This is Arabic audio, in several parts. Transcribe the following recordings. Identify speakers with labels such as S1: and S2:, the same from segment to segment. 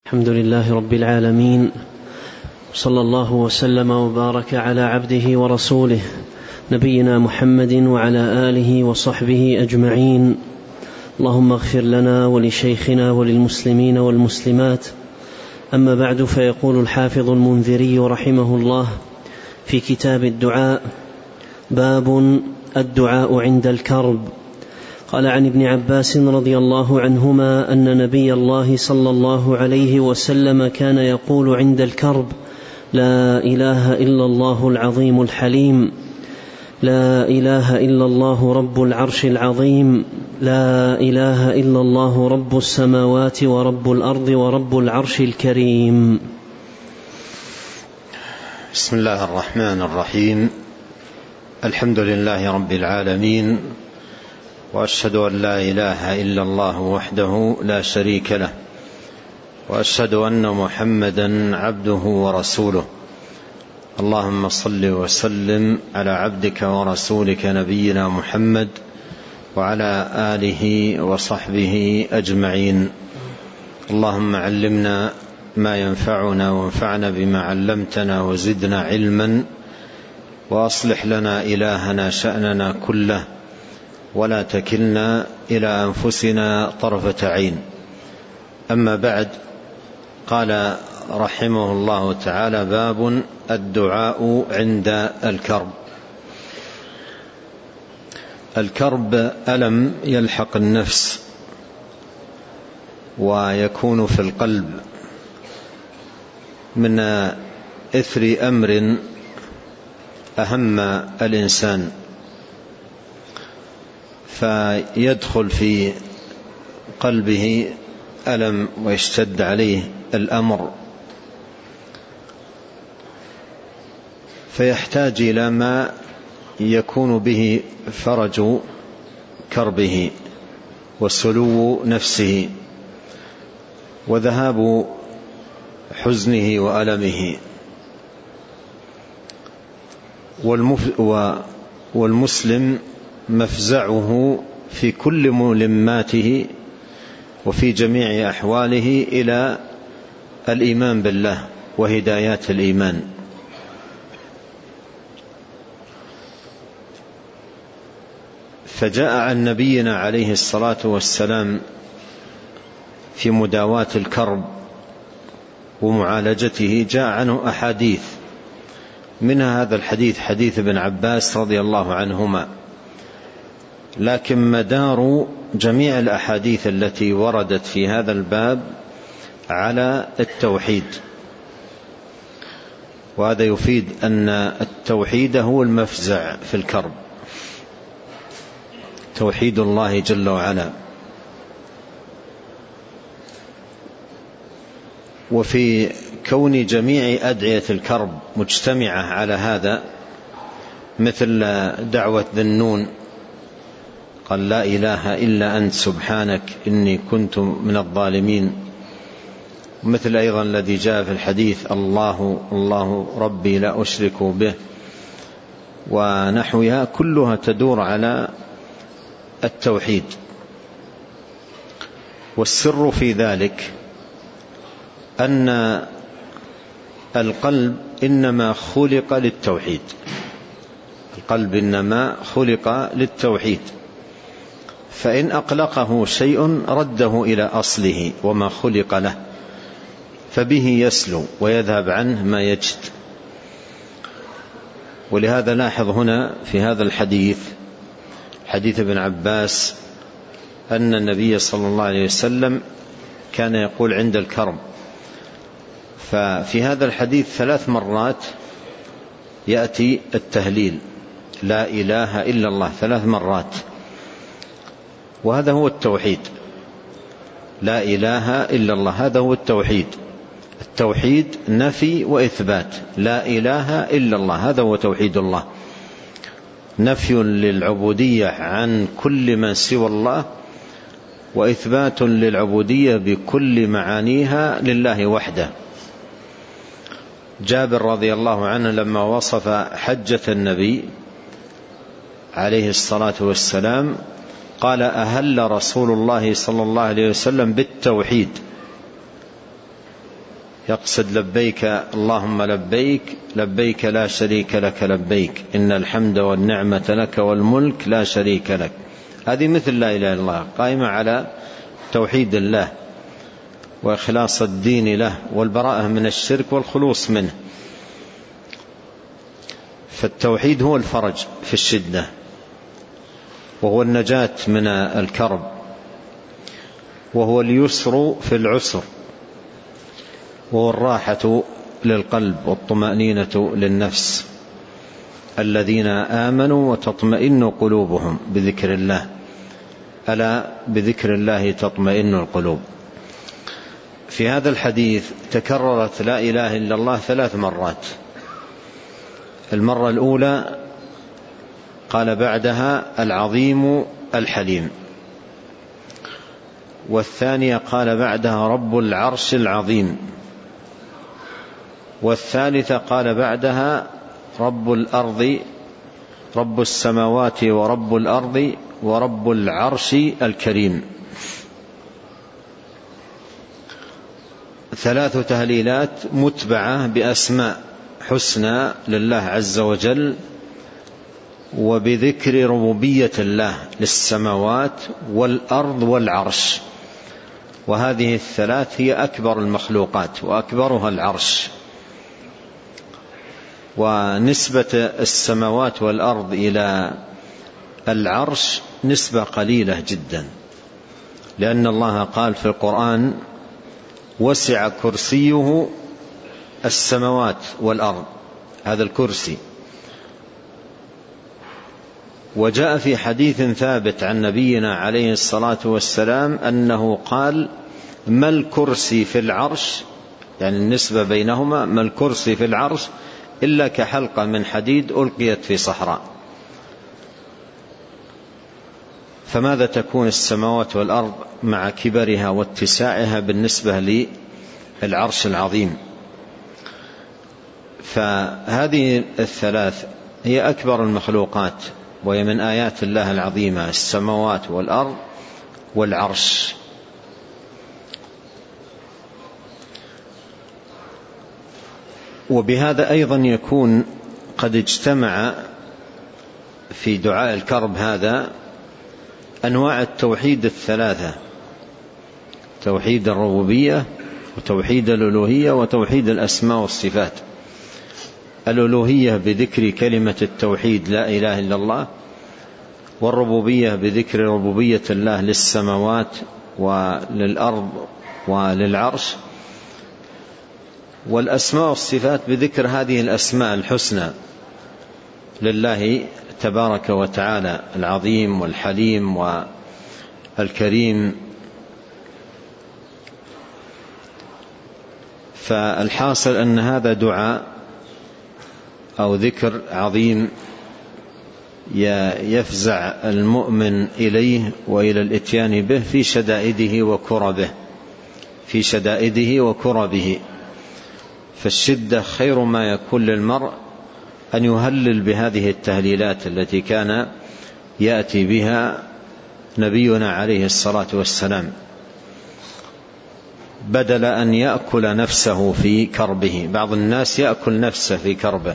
S1: الحمد لله رب العالمين، صلى الله وسلم وبارك على عبده ورسوله نبينا محمد وعلى آله وصحبه أجمعين. اللهم اغفر لنا ولشيخنا وللمسلمين والمسلمات. أما بعد، فيقول الحافظ المنذري رحمه الله في كتاب الدعاء: باب الدعاء عند الكرب. قال عن ابن عباس رضي الله عنهما أن نبي الله صلى الله عليه وسلم كان يقول عند الكرب: لا إله إلا الله العظيم الحليم، لا إله إلا الله رب العرش العظيم، لا إله إلا الله رب السماوات ورب الأرض ورب العرش الكريم.
S2: بسم الله الرحمن الرحيم. الحمد لله رب العالمين، وأشهد أن لا إله إلا الله وحده لا شريك له، وأشهد أن محمدا عبده ورسوله. اللهم صل وسلم على عبدك ورسولك نبينا محمد وعلى آله وصحبه أجمعين. اللهم علمنا ما ينفعنا وانفعنا بما علمتنا وزدنا علما، وأصلح لنا إلهنا شأننا كله، ولا تكلنا إلى أنفسنا طرفة عين. أما بعد، قال رحمه الله تعالى: باب الدعاء عند الكرب. الكرب ألم يلحق النفس ويكون في القلب من إثر أمر أهم الإنسان، فيدخل في قلبه ألم ويشتد عليه الأمر، فيحتاج إلى ما يكون به فرج كربه وسلو نفسه وذهاب حزنه وألمه. والمسلم مفزعه في كل ملماته وفي جميع أحواله إلى الإيمان بالله وهدايات الإيمان. فجاء عن نبينا عليه الصلاة والسلام في مداواة الكرب ومعالجته جاء عنه أحاديث، منها هذا الحديث، حديث ابن عباس رضي الله عنهما. لكن مدار جميع الأحاديث التي وردت في هذا الباب على التوحيد، وهذا يفيد أن التوحيد هو المفزع في الكرب، توحيد الله جل وعلا. وفي كون جميع أدعية الكرب مجتمعة على هذا، مثل دعوة ذي النون: قال: لا إله إلا أنت سبحانك إني كنت من الظالمين. مثل أيضا الذي جاء في الحديث: الله ربي لا أشرك به، ونحوها، كلها تدور على التوحيد. والسر في ذلك أن القلب إنما خلق للتوحيد، القلب إنما خلق للتوحيد، فإن أقلقه شيء رده إلى أصله وما خلق له، فبه يسلو ويذهب عنه ما يجد. ولهذا لاحظ هنا في هذا الحديث، حديث ابن عباس، أن النبي صلى الله عليه وسلم كان يقول عند الكرب. ففي هذا الحديث 3 مرات يأتي التهليل: لا إله إلا الله 3 مرات، وهذا هو التوحيد. لا إله إلا الله، هذا هو التوحيد. التوحيد نفي وإثبات. لا إله إلا الله، هذا هو توحيد الله، نفي للعبودية عن كل من سوى الله، وإثبات للعبودية بكل معانيها لله وحده. جابر رضي الله عنه لما وصف حجة النبي عليه الصلاة والسلام قال: أهل رسول الله صلى الله عليه وسلم بالتوحيد، يقصد لبيك اللهم لبيك لبيك لا شريك لك لبيك إن الحمد والنعمة لك والملك لا شريك لك. هذه مثل لا إله إلا الله، قائمة على توحيد الله وإخلاص الدين له والبراءة من الشرك والخلوص منه. فالتوحيد هو الفرج في الشدة، وهو النجاة من الكرب، وهو اليسر في العسر، وهو الراحة للقلب والطمأنينة للنفس. الذين آمنوا وتطمئن قلوبهم بذكر الله، ألا بذكر الله تطمئن القلوب. في هذا الحديث تكررت لا إله إلا الله 3 مرات. المرة الأولى قال بعدها العظيم الحليم، والثانية قال بعدها رب العرش العظيم، والثالثة قال بعدها رب الأرض رب السماوات ورب الأرض ورب العرش الكريم. 3 تهليلات متبعة بأسماء حسنى لله عز وجل، وبذكر ربوبية الله للسماوات والأرض والعرش. وهذه ال3 هي أكبر المخلوقات وأكبرها العرش. ونسبة السماوات والأرض إلى العرش نسبة قليلة جدا، لأن الله قال في القرآن وسع كرسيه السماوات والأرض، هذا الكرسي. وجاء في حديث ثابت عن نبينا عليه الصلاة والسلام أنه قال ما الكرسي في العرش، يعني النسبة بينهما، ما الكرسي في العرش إلا كحلقة من حديد ألقيت في صحراء. فماذا تكون السماوات والأرض مع كبرها واتساعها بالنسبة للعرش العظيم؟ فهذه ال3 هي أكبر المخلوقات، وهي من آيات الله العظيمة، السماوات والأرض والعرش. وبهذا أيضا يكون قد اجتمع في دعاء الكرب هذا أنواع التوحيد ال3: توحيد الربوبية وتوحيد الألوهية وتوحيد الأسماء والصفات. الألوهية بذكر كلمة التوحيد لا إله إلا الله، والربوبية بذكر ربوبية الله للسماوات وللأرض وللعرش، والأسماء والصفات بذكر هذه الأسماء الحسنى لله تبارك وتعالى، العظيم والحليم والكريم. فالحاصل أن هذا دعاء أو ذكر عظيم يفزع المؤمن إليه وإلى الإتيان به في شدائده وكربه. فالشدة خير ما يكون للمرء أن يهلل بهذه التهليلات التي كان يأتي بها نبينا عليه الصلاة والسلام، بدل أن يأكل نفسه في كربه. بعض الناس يأكل نفسه في كربه،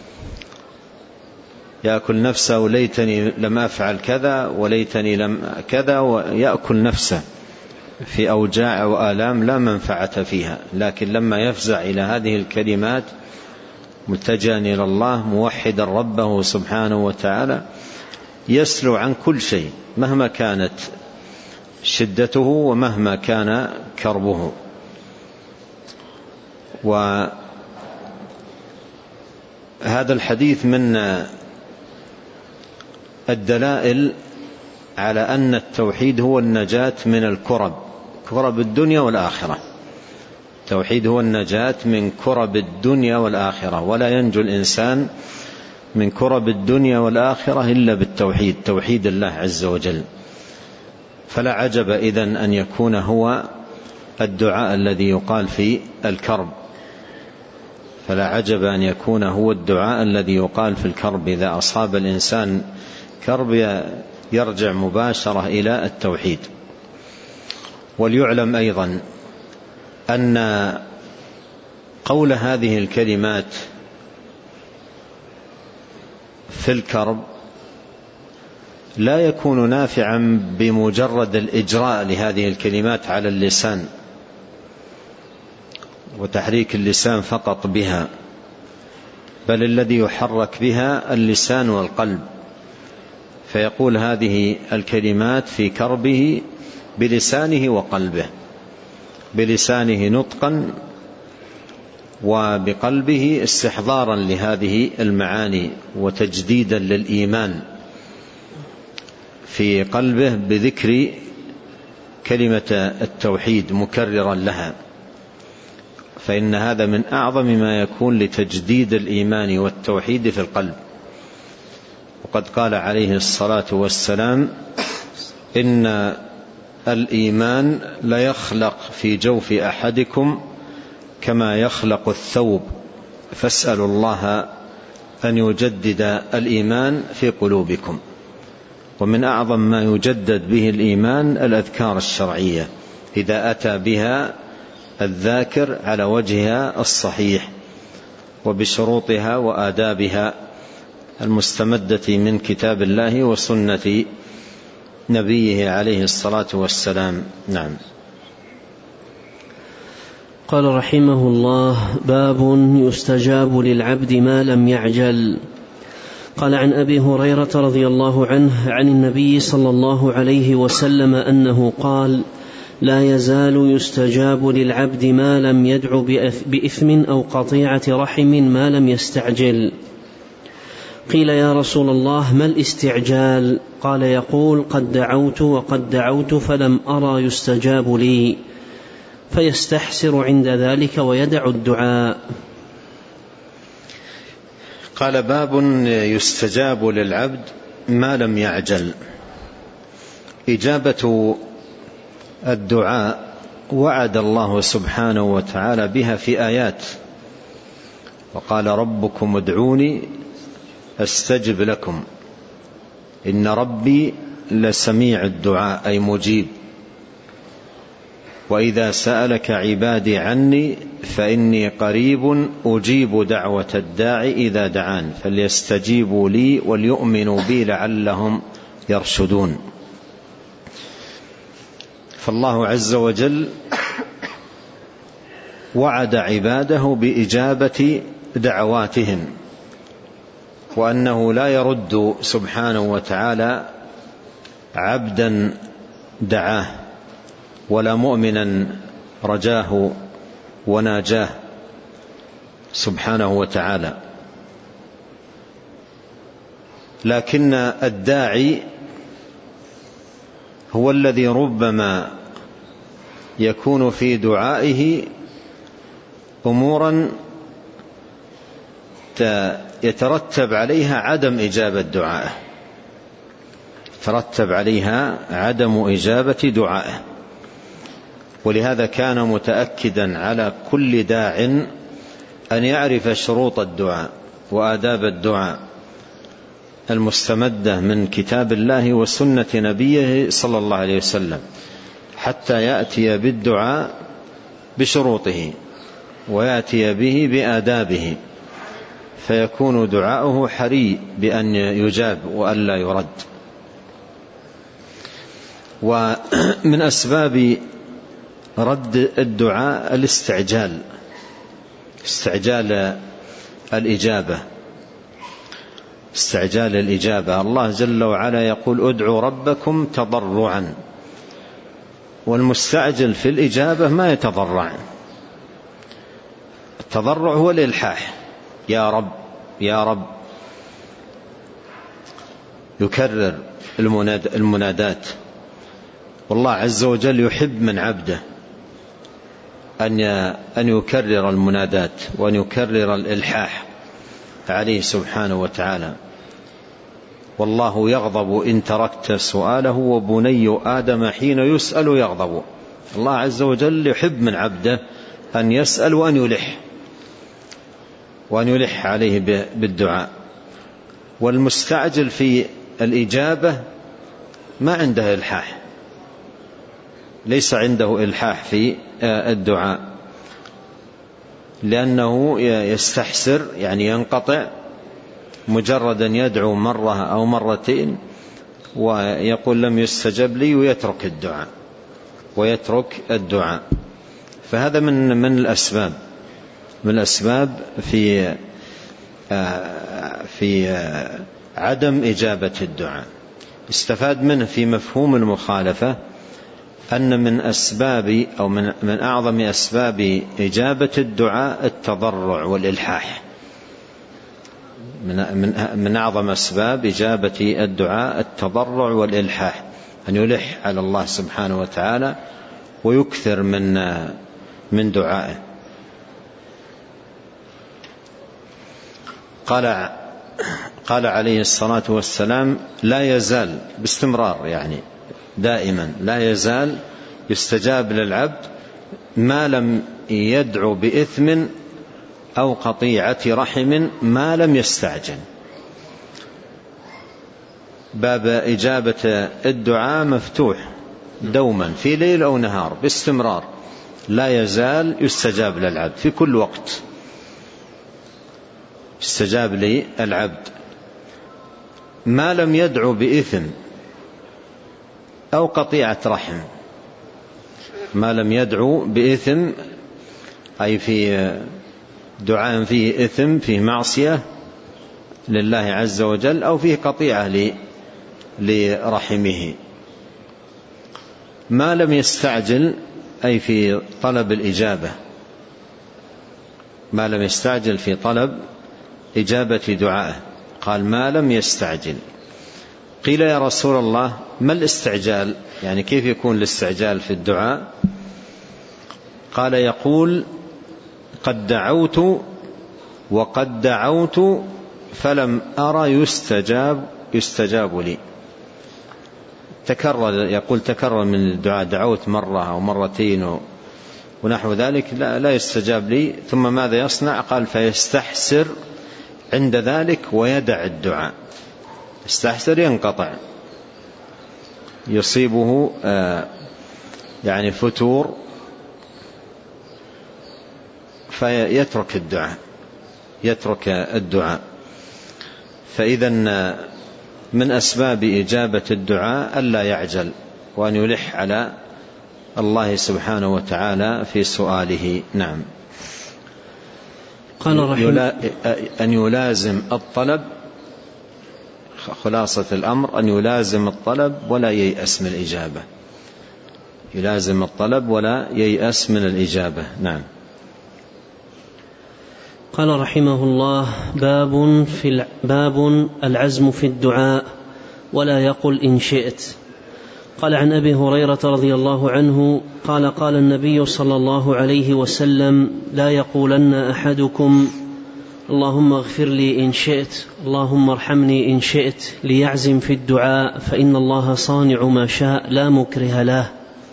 S2: يأكل نفسه ليتني لم أفعل كذا وليتني لم كذا، ويأكل نفسه في أوجاع وآلام لا منفعة فيها. لكن لما يفزع إلى هذه الكلمات متجها إلى الله موحدا ربه سبحانه وتعالى، يسلو عن كل شيء مهما كانت شدته ومهما كان كربه. وهذا الحديث من الدلائل على أن التوحيد هو النجاة من كرب الدنيا والآخرة. التوحيد هو النجاة من كرب الدنيا والآخرة، ولا ينجو الإنسان من كرب الدنيا والآخرة إلا بالتوحيد، توحيد الله عز وجل. فلا عجب إذن أن يكون هو الدعاء الذي يقال في الكرب، فلا عجب أن يكون هو الدعاء الذي يقال في الكرب. إذا أصاب الإنسان كرب يرجع مباشرة إلى التوحيد. وليعلم أيضا أن قول هذه الكلمات في الكرب لا يكون نافعا بمجرد الإجراء لهذه الكلمات على اللسان وتحريك اللسان فقط بها، بل الذي يحرك بها اللسان والقلب، فيقول هذه الكلمات في كربه بلسانه وقلبه، بلسانه نطقا وبقلبه استحضارا لهذه المعاني وتجديدا للإيمان في قلبه بذكر كلمة التوحيد مكررا لها، فإن هذا من أعظم ما يكون لتجديد الإيمان والتوحيد في القلب. وقد قال عليه الصلاة والسلام: إن الإيمان ليخلق في جوف أحدكم كما يخلق الثوب، فاسألوا الله أن يجدد الإيمان في قلوبكم. ومن أعظم ما يجدد به الإيمان الأذكار الشرعية إذا أتى بها الذاكر على وجهها الصحيح وبشروطها وآدابها المستمدة من كتاب الله وسنة نبيه عليه الصلاة والسلام. نعم.
S1: قال رحمه الله: باب يستجاب للعبد ما لم يعجل. قال: عن أبي هريرة رضي الله عنه عن النبي صلى الله عليه وسلم أنه قال: لا يزال يستجاب للعبد ما لم يدع بإثم أو قطيعة رحم ما لم يستعجل. قيل: يا رسول الله ما الاستعجال؟ قال: يقول: قد دعوت وقد دعوت فلم أرى يستجاب لي، فيستحسر عند ذلك ويدع الدعاء.
S2: قال: باب يستجاب للعبد ما لم يعجل. إجابة الدعاء وعد الله سبحانه وتعالى بها في آيات، وقال: ربكم ادعوني أستجب لكم إن ربي لسميع الدعاء، أي مجيب. وإذا سألك عبادي عني فإني قريب أجيب دعوة الداعي إذا دعان فليستجيبوا لي وليؤمنوا بي لعلهم يرشدون. فالله عز وجل وعد عباده بإجابة دعواتهم، وأنه لا يرد سبحانه وتعالى عبدا دعاه ولا مؤمنا رجاه وناجاه سبحانه وتعالى. لكن الداعي هو الذي ربما يكون في دعائه أمورا يترتب عليها عدم إجابة دعائه، ترتب عليها عدم إجابة دعائه. ولهذا كان متأكدا على كل داع أن يعرف شروط الدعاء وآداب الدعاء المستمدة من كتاب الله وسنة نبيه صلى الله عليه وسلم، حتى يأتي بالدعاء بشروطه ويأتي به بآدابه، فيكون دعاؤه حري بأن يجاب وألا يرد. ومن أسباب رد الدعاء الاستعجال، استعجال الإجابة، استعجال الإجابة. الله جل وعلا يقول: ادعوا ربكم تضرعا، والمستعجل في الإجابة ما يتضرع. التضرع هو الإلحاح، يا رب يا رب، يكرر المنادات. والله عز وجل يحب من عبده أن يكرر المنادات وأن يكرر الإلحاح عليه سبحانه وتعالى. والله يغضب إن تركت سؤاله، وبني آدم حين يسأل يغضب. الله عز وجل يحب من عبده أن يسأل وأن يلح عليه بالدعاء. والمستعجل في الإجابة ما عنده إلحاح، ليس عنده إلحاح في الدعاء. لأنه يستحسر، يعني ينقطع مجرد أن يدعو مرة أو مرتين ويقول لم يستجب لي ويترك الدعاء. فهذا من الأسباب في عدم إجابة الدعاء. استفاد منه في مفهوم المخالفة أن من أسباب أو من أعظم أسباب إجابة الدعاء التضرع والإلحاح. من أعظم أسباب إجابة الدعاء التضرع والإلحاح، أن يلح على الله سبحانه وتعالى ويكثر من دعائه. قال عليه الصلاة والسلام: لا يزال باستمرار، يعني دائما لا يزال يستجاب للعبد ما لم يدعو بإثم أو قطيعة رحم ما لم يستعجل. باب إجابة الدعاء مفتوح دوما في ليل أو نهار باستمرار، لا يزال يستجاب للعبد في كل وقت. استجاب للعبد ما لم يدعو بإثم أو قطيعة رحم. ما لم يدعو بإثم أي في دعاء فيه إثم، فيه معصية لله عز وجل، أو فيه قطيعة لرحمه. ما لم يستعجل أي في طلب الإجابة، ما لم يستعجل في طلب إجابة دعائه. قال: ما لم يستعجل. قيل: يا رسول الله ما الاستعجال؟ يعني كيف يكون الاستعجال في الدعاء؟ قال: يقول: قد دعوت وقد دعوت فلم أرى يستجاب لي. تكرر من الدعاء، دعوت مرة أو مرتين ونحو ذلك لا يستجاب لي، ثم ماذا يصنع؟ قال: فيستحسر عند ذلك ويدع الدعاء. يستحسر، ينقطع، يصيبه يعني فتور، فيترك الدعاء. فإذا من أسباب إجابة الدعاء ألا يعجل، وأن يلح على الله سبحانه وتعالى في سؤاله. نعم.
S1: قال
S2: أن يلازم الطلب، خلاصة الأمر أن يلازم الطلب ولا ييأس من الإجابة. يلازم الطلب ولا ييأس من الإجابة. نعم.
S1: قال رحمه الله: باب العزم في الدعاء ولا يقل إن شئت. قال عن أبي هريرة رضي الله عنه قال: قال النبي صلى الله عليه وسلم: لا يقولن أحدكم اللهم اغفر لي إن شئت، اللهم ارحمني إن شئت، ليعزم في الدعاء، فإن الله صانع ما شاء لا مكره له.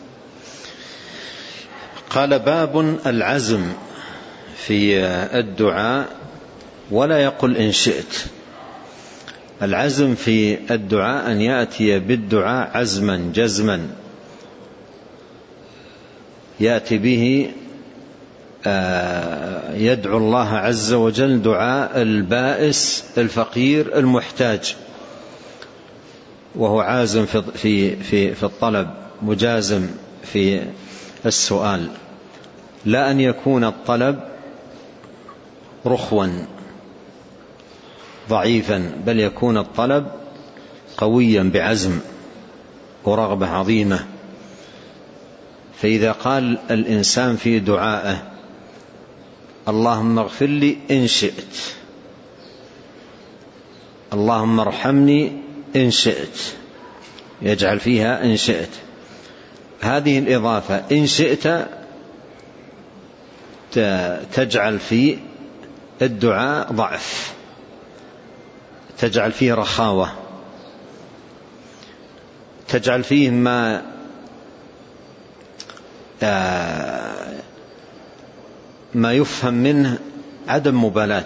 S2: قال: باب العزم في الدعاء ولا يقل إن شئت. العزم في الدعاء أن يأتي بالدعاء عزما جزما، يأتي به يدعو الله عز وجل دعاء البائس الفقير المحتاج، وهو عازم في الطلب، مجازم في السؤال. لا أن يكون الطلب رخوا ضعيفا، بل يكون الطلب قويا بعزم ورغبة عظيمة. فإذا قال الإنسان في دعائه: اللهم اغفر لي إن شئت، اللهم ارحمني إن شئت، يجعل فيها إن شئت، هذه الإضافة إن شئت تجعل في الدعاء ضعف، تجعل فيه رخاوة، تجعل فيه ما يفهم منه عدم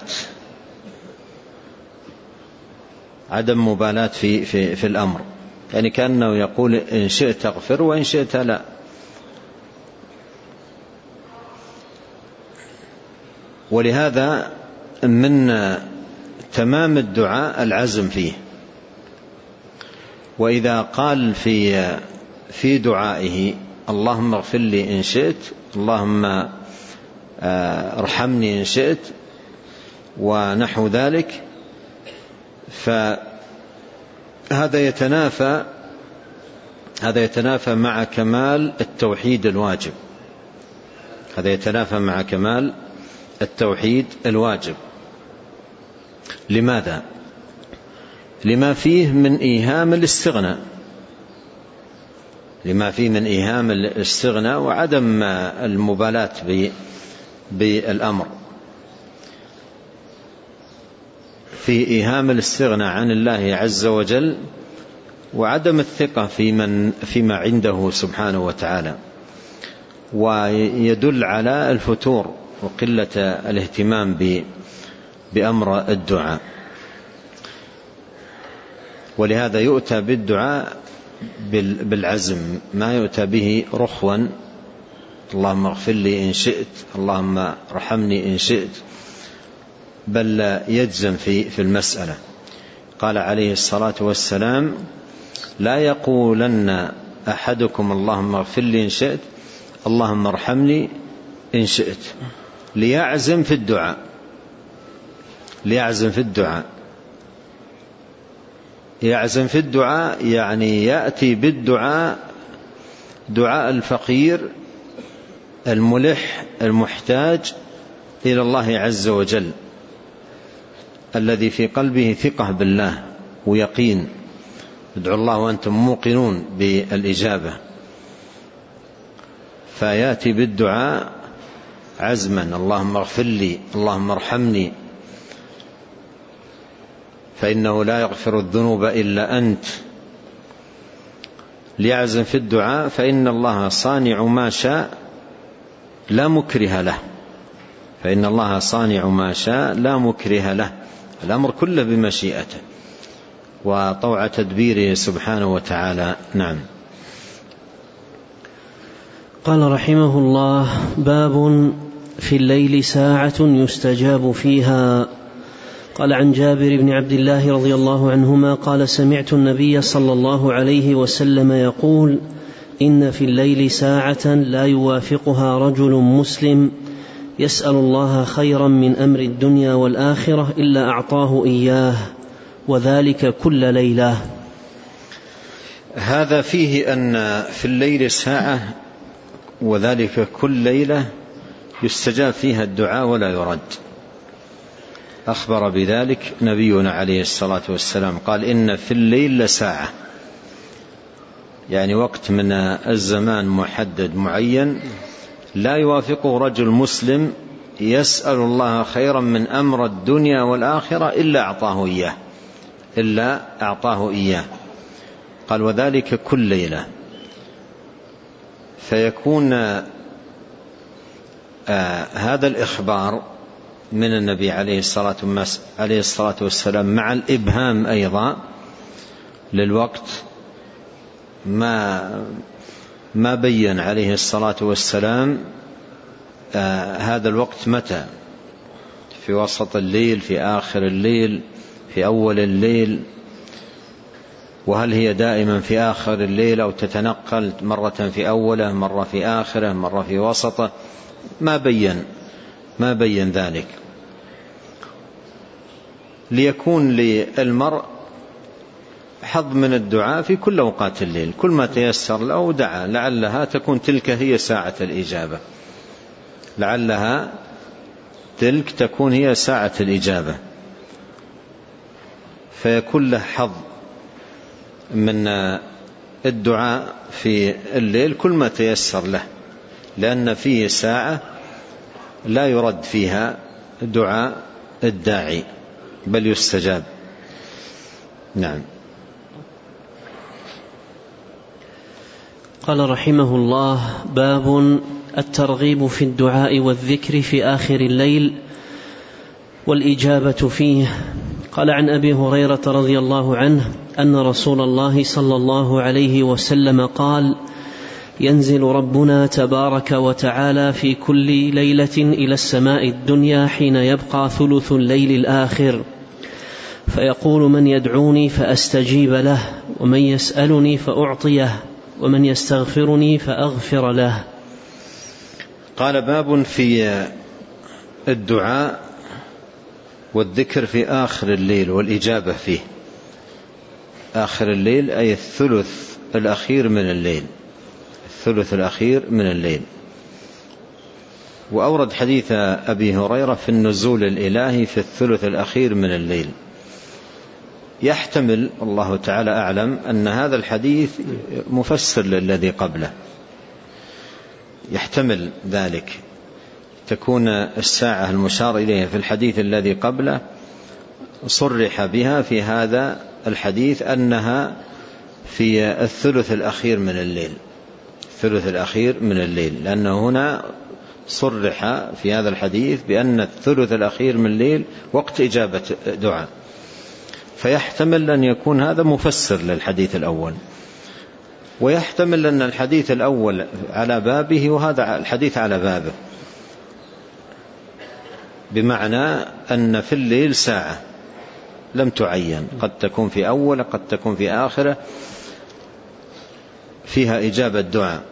S2: مبالاة في الأمر، يعني كأنه يقول إن شئت اغفر وإن شئت لا. ولهذا من تمام الدعاء العزم فيه. وإذا قال في دعائه اللهم اغفر لي إن شئت، اللهم ارحمني إن شئت، ونحو ذلك، فهذا يتنافى مع كمال التوحيد الواجب. هذا يتنافى مع كمال التوحيد الواجب. لماذا؟ لما فيه من إيهام الاستغناء، لما فيه من إيهام الاستغناء وعدم المبالاة بالأمر. في إيهام الاستغناء عن الله عز وجل وعدم الثقة فيما عنده سبحانه وتعالى، ويدل على الفتور وقلة الاهتمام بأمر الدعاء. ولهذا يؤتى بالدعاء بالعزم، ما يؤتى به رخوا، اللهم اغفر لي إن شئت، اللهم ارحمني إن شئت، بل يجزم في المسألة. قال عليه الصلاة والسلام: لا يقولن أحدكم اللهم اغفر لي إن شئت، اللهم ارحمني إن شئت، ليعزم في الدعاء، ليعزم في الدعاء. يعزم في الدعاء يعني يأتي بالدعاء، دعاء الفقير الملح المحتاج إلى الله عز وجل، الذي في قلبه ثقة بالله ويقين. ادعوا الله وأنتم موقنون بالإجابة، فيأتي بالدعاء عزما: اللهم اغفر لي، اللهم ارحمني، فإنه لا يغفر الذنوب إلا أنت. ليعزم في الدعاء، فإن الله صانع ما شاء لا مكره له، فإن الله صانع ما شاء لا مكره له، الأمر كله بمشيئته وطوع تدبيره سبحانه وتعالى. نعم.
S1: قال رحمه الله: باب في الليل ساعة يستجاب فيها. قال عن جابر بن عبد الله رضي الله عنهما قال: سمعت النبي صلى الله عليه وسلم يقول: إن في الليل ساعة لا يوافقها رجل مسلم يسأل الله خيرا من أمر الدنيا والآخرة إلا أعطاه إياه، وذلك كل ليلة.
S2: هذا فيه أن في الليل ساعة، وذلك كل ليلة يستجاب فيها الدعاء ولا يرد. أخبر بذلك نبينا عليه الصلاة والسلام، قال: إن في الليل لساعة، يعني وقت من الزمان محدد معين لا يوافقه رجل مسلم يسأل الله خيرا من أمر الدنيا والآخرة إلا أعطاه إياه. قال: وذلك كل ليلة. فيكون هذا الإخبار من النبي عليه الصلاة والسلام مع الإبهام أيضا للوقت، ما بين عليه الصلاة والسلام هذا الوقت متى، في وسط الليل، في آخر الليل، في أول الليل، وهل هي دائما في آخر الليل أو تتنقل مرة في أوله، مرة في آخره، مرة في وسطه، ما بين ذلك، ليكون للمرء حظ من الدعاء في كل أوقات الليل، كل ما تيسر له دعا، لعلها تكون تلك هي ساعة الإجابة، لعلها تلك تكون هي ساعة الإجابة، فيكون له حظ من الدعاء في الليل كل ما تيسر له، لأن فيه ساعة لا يرد فيها دعاء الداعي بل يستجاب. نعم.
S1: قال رحمه الله: باب الترغيب في الدعاء والذكر في آخر الليل والإجابة فيه. قال عن أبي هريرة رضي الله عنه أن رسول الله صلى الله عليه وسلم قال: ينزل ربنا تبارك وتعالى في كل ليلة إلى السماء الدنيا حين يبقى ثلث الليل الآخر، فيقول: من يدعوني فأستجيب له، ومن يسألني فأعطيه، ومن يستغفرني فأغفر له.
S2: قال: باب في الدعاء والذكر في آخر الليل والإجابة فيه. آخر الليل أي الثلث الأخير من الليل، الثلث الأخير من الليل. وأورد حديث أبي هريرة في النزول الإلهي في الثلث الأخير من الليل. يحتمل، الله تعالى أعلم، أن هذا الحديث مفسر للذي قبله، يحتمل ذلك، تكون الساعة المشار إليها في الحديث الذي قبله صرح بها في هذا الحديث أنها في الثلث الأخير من الليل، الثلث الأخير من الليل، لأنه هنا صرح في هذا الحديث بأن الثلث الأخير من الليل وقت إجابة دعاء، فيحتمل أن يكون هذا مفسر للحديث الأول، ويحتمل أن الحديث الأول على بابه وهذا الحديث على بابه، بمعنى أن في الليل ساعة لم تعين، قد تكون في أول، قد تكون في آخرة، فيها إجابة دعاء.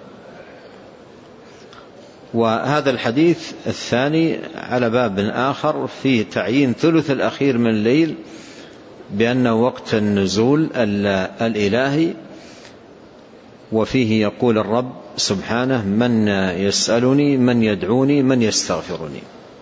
S2: وهذا الحديث الثاني على باب آخر فيه تعيين ثلث الأخير من الليل بأنه وقت النزول الإلهي، وفيه يقول الرب سبحانه: من يسألني، من يدعوني، من يستغفرني.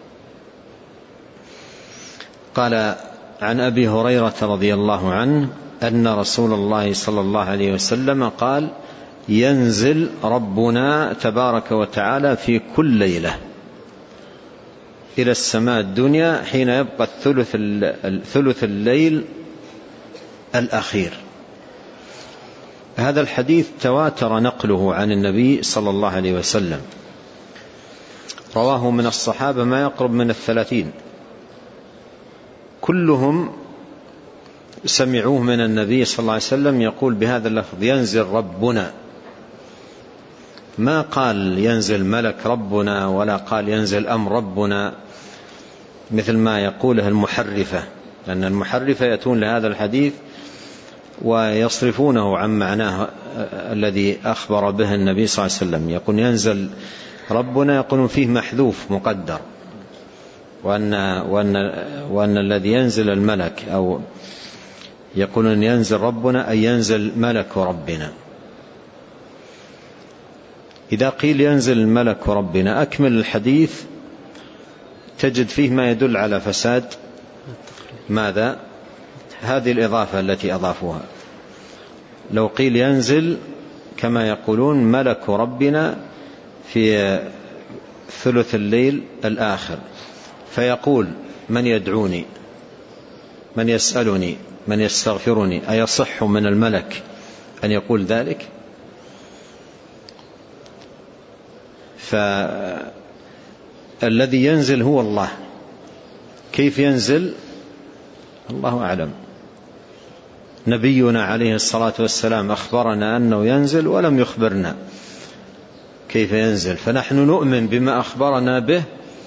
S2: قال عن أبي هريرة رضي الله عنه أن رسول الله صلى الله عليه وسلم قال: ينزل ربنا تبارك وتعالى في كل ليلة إلى السماء الدنيا حين يبقى ثلث الليل الأخير. هذا الحديث تواتر نقله عن النبي صلى الله عليه وسلم، رواه من الصحابة ما يقرب من 30، كلهم سمعوه من النبي صلى الله عليه وسلم يقول بهذا اللفظ: ينزل ربنا. ما قال ينزل ملك ربنا، ولا قال ينزل أمر ربنا مثل ما يقوله المحرفة، لأن المحرفة يأتون لهذا الحديث ويصرفونه عن معناه الذي أخبر به النبي صلى الله عليه وسلم. يقول ينزل ربنا، يقولون فيه محذوف مقدر، وأن الذي ينزل الملك، أو يقولون ينزل ربنا أي ينزل ملك ربنا. إذا قيل ينزل الملك ربنا أكمل الحديث تجد فيه ما يدل على فساد ماذا؟ هذه الإضافة التي أضافوها. لو قيل ينزل كما يقولون ملك ربنا في ثلث الليل الآخر، فيقول: من يدعوني، من يسألني، من يستغفرني، أيصح من الملك أن يقول ذلك؟ فالذي ينزل هو الله، كيف ينزل الله أعلم. نبينا عليه الصلاة والسلام أخبرنا أنه ينزل ولم يخبرنا كيف ينزل، فنحن نؤمن بما أخبرنا به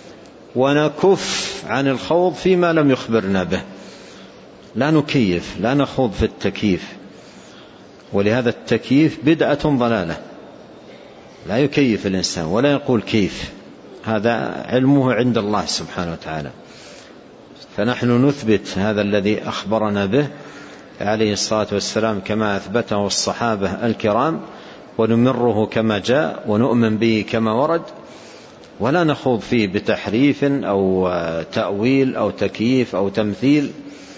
S2: ونكف عن الخوض فيما لم يخبرنا به، لا نكيف، لا نخوض في التكييف، ولهذا التكييف بدعة ضلالة، لا يكيف الإنسان ولا يقول كيف، هذا علمه عند الله سبحانه وتعالى. فنحن نثبت هذا الذي أخبرنا به عليه الصلاة والسلام كما أثبته الصحابة الكرام، ونمره كما جاء، ونؤمن به كما ورد، ولا نخوض فيه بتحريف أو تأويل أو تكييف أو تمثيل،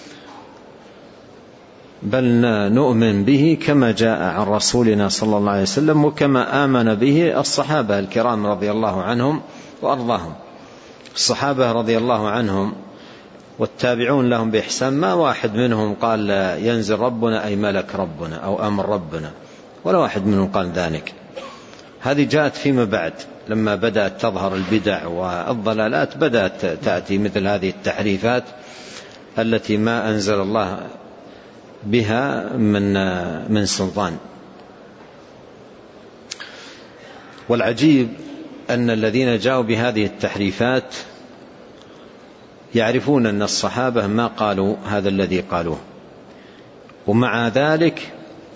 S2: بل نؤمن به كما جاء عن رسولنا صلى الله عليه وسلم، وكما آمن به الصحابة الكرام رضي الله عنهم وأرضاهم. الصحابة رضي الله عنهم والتابعون لهم بإحسان ما واحد منهم قال ينزل ربنا أي ملك ربنا أو أمر ربنا، ولا واحد منهم قال ذلك. هذه جاءت فيما بعد لما بدأت تظهر البدع والضلالات، بدأت تأتي مثل هذه التحريفات التي ما أنزل الله بها من سلطان. والعجيب أن الذين جاءوا بهذه التحريفات يعرفون أن الصحابة ما قالوا هذا الذي قالوه، ومع ذلك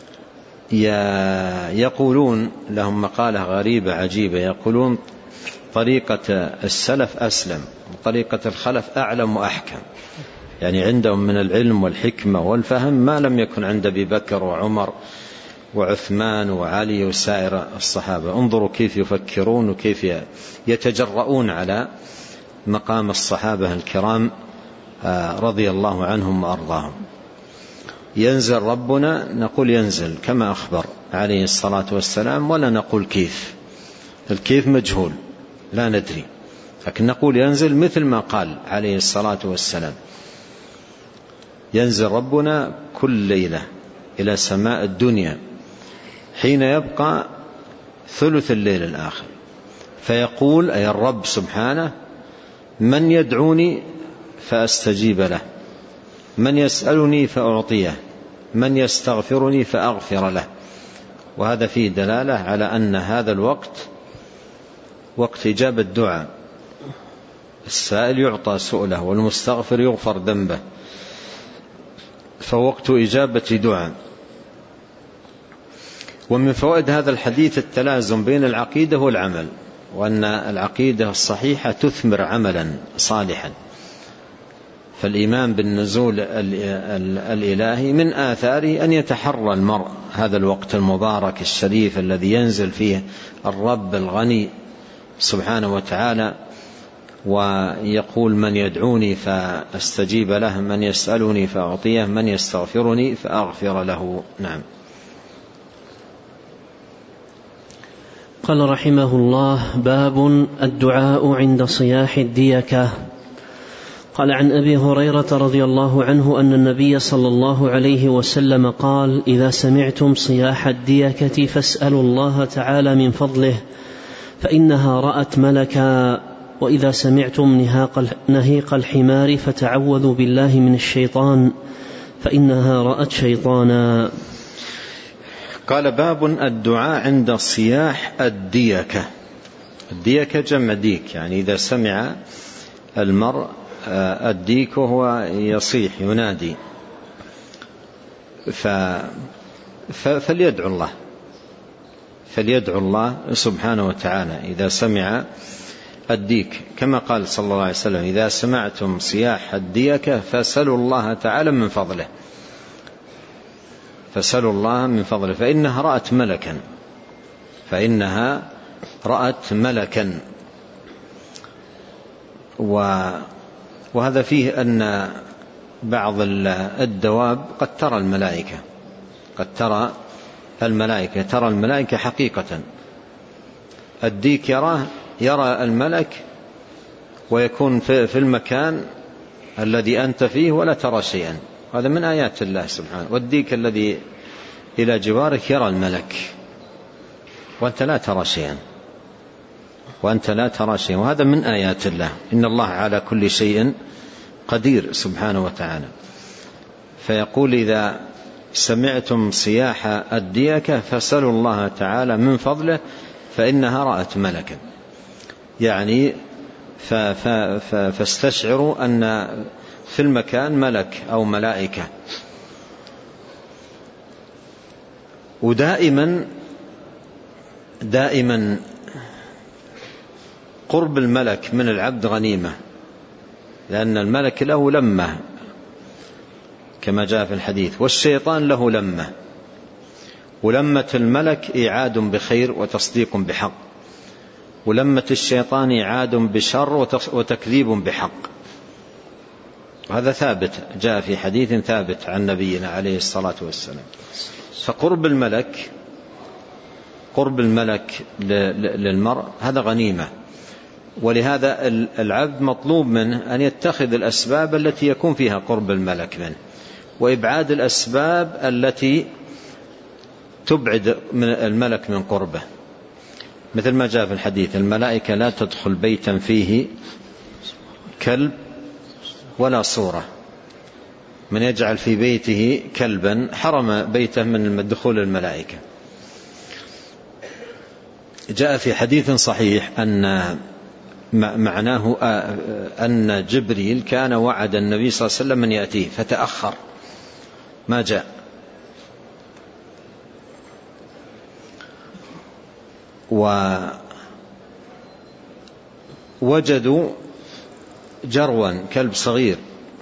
S2: يقولون لهم مقالة غريبة عجيبة، يقولون طريقة السلف أسلم وطريقة الخلف أعلم وأحكم، يعني عندهم من العلم والحكمة والفهم ما لم يكن عند أبي بكر وعمر وعثمان وعلي وسائر الصحابة. انظروا كيف يفكرون وكيف يتجرؤون على مقام الصحابة الكرام رضي الله عنهم وأرضاهم. ينزل ربنا نقول ينزل كما أخبر عليه الصلاة والسلام، ولا نقول كيف، الكيف مجهول لا ندري، لكن نقول ينزل مثل ما قال عليه الصلاة والسلام. ينزل ربنا كل ليلة إلى سماء الدنيا حين يبقى ثلث الليل الآخر، فيقول أي الرب سبحانه: من يدعوني فأستجيب له، من يسألني فأعطيه، من يستغفرني فأغفر له. وهذا فيه دلالة على أن هذا الوقت وقت إجابة الدعاء، السائل يعطى سؤله والمستغفر يغفر ذنبه، فوقت إجابة دعاء. ومن فوائد هذا الحديث التلازم بين العقيدة والعمل، وأن العقيدة الصحيحة تثمر عملا صالحا. فالإيمان بالنزول الإلهي من آثاره أن يتحرى المرء هذا الوقت المبارك الشريف الذي ينزل فيه الرب الغني سبحانه وتعالى، ويقول: من يدعوني فأستجيب له، من يسألني فأعطيه، من يستغفرني فأغفر له. نعم.
S1: قال رحمه الله: باب الدعاء عند صياح الديكة. قال: عن أبي هريرة رضي الله عنه أن النبي صلى الله عليه وسلم قال: إذا سمعتم صياح الديكة فاسألوا الله تعالى من فضله فإنها رأت ملكا، وإذا سمعتم نهيق الحمار فتعوذوا بالله من الشيطان فإنها رأت شيطانا.
S2: قال: باب الدعاء عند صياح الديكة. الديكة جمع ديك، يعني إذا سمع المرء الديك وهو يصيح ينادي فليدعو الله سبحانه وتعالى إذا سمع الديك، كما قال صلى الله عليه وسلم: إذا سمعتم صياح الديكة فاسألوا الله تعالى من فضله، فاسألوا الله من فضله فإنها رأت ملكا، فإنها رأت ملكا. وهذا فيه أن بعض الدواب قد ترى الملائكة، ترى الملائكة حقيقة. الديك يرى الملك ويكون في المكان الذي أنت فيه ولا ترى شيئا، هذا من آيات الله سبحانه. والديك الذي إلى جوارك يرى الملك وأنت لا ترى شيئا، وهذا من آيات الله. إن الله على كل شيء قدير سبحانه وتعالى. فيقول: إذا سمعتم صياح الديكة فاسألوا الله تعالى من فضله فإنها رأت ملكا، يعني فاستشعروا أن في المكان ملك أو ملائكة. ودائما قرب الملك من العبد غنيمة، لأن الملك له لمة كما جاء في الحديث، والشيطان له لمة، ولمة الملك إعاد بخير وتصديق بحق، ولمة الشيطان إعاد بشر وتكذيب بحق. هذا ثابت، جاء في حديث ثابت عن نبينا عليه الصلاة والسلام. فقرب الملك للمرء هذا غنيمة، ولهذا العبد مطلوب منه أن يتخذ الأسباب التي يكون فيها قرب الملك منه، وإبعاد الأسباب التي تبعد من الملك من قربه، مثل ما جاء في الحديث: الملائكة لا تدخل بيتا فيه كلب ولا صورة، من يجعل في بيته كلبا حرم بيته من دخول الملائكة. جاء في حديث صحيح أن معناه أن جبريل كان وعد النبي صلى الله عليه وسلم أن يأتيه فتأخر ما جاء، ووجدوا جروا كلب صغير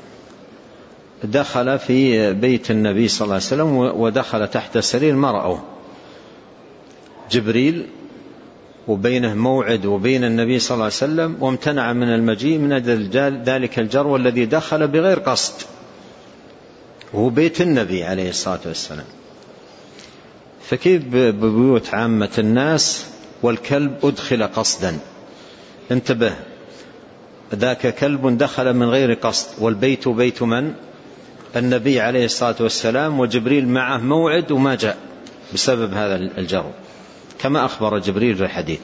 S2: دخل في بيت النبي صلى الله عليه وسلم ودخل تحت سرير ما رأوه. جبريل وبينه موعد وبين النبي صلى الله عليه وسلم، وامتنع من المجيء من أجل ذلك الجرو الذي دخل بغير قصد، وهو بيت النبي عليه الصلاة والسلام. فكيف ببيوت عامة الناس والكلب أدخل قصدا؟ انتبه، ذاك كلب دخل من غير قصد، والبيت بيت من؟ النبي عليه الصلاة والسلام، وجبريل معه موعد وما جاء بسبب هذا الجرو كما أخبر جبريل في الحديث.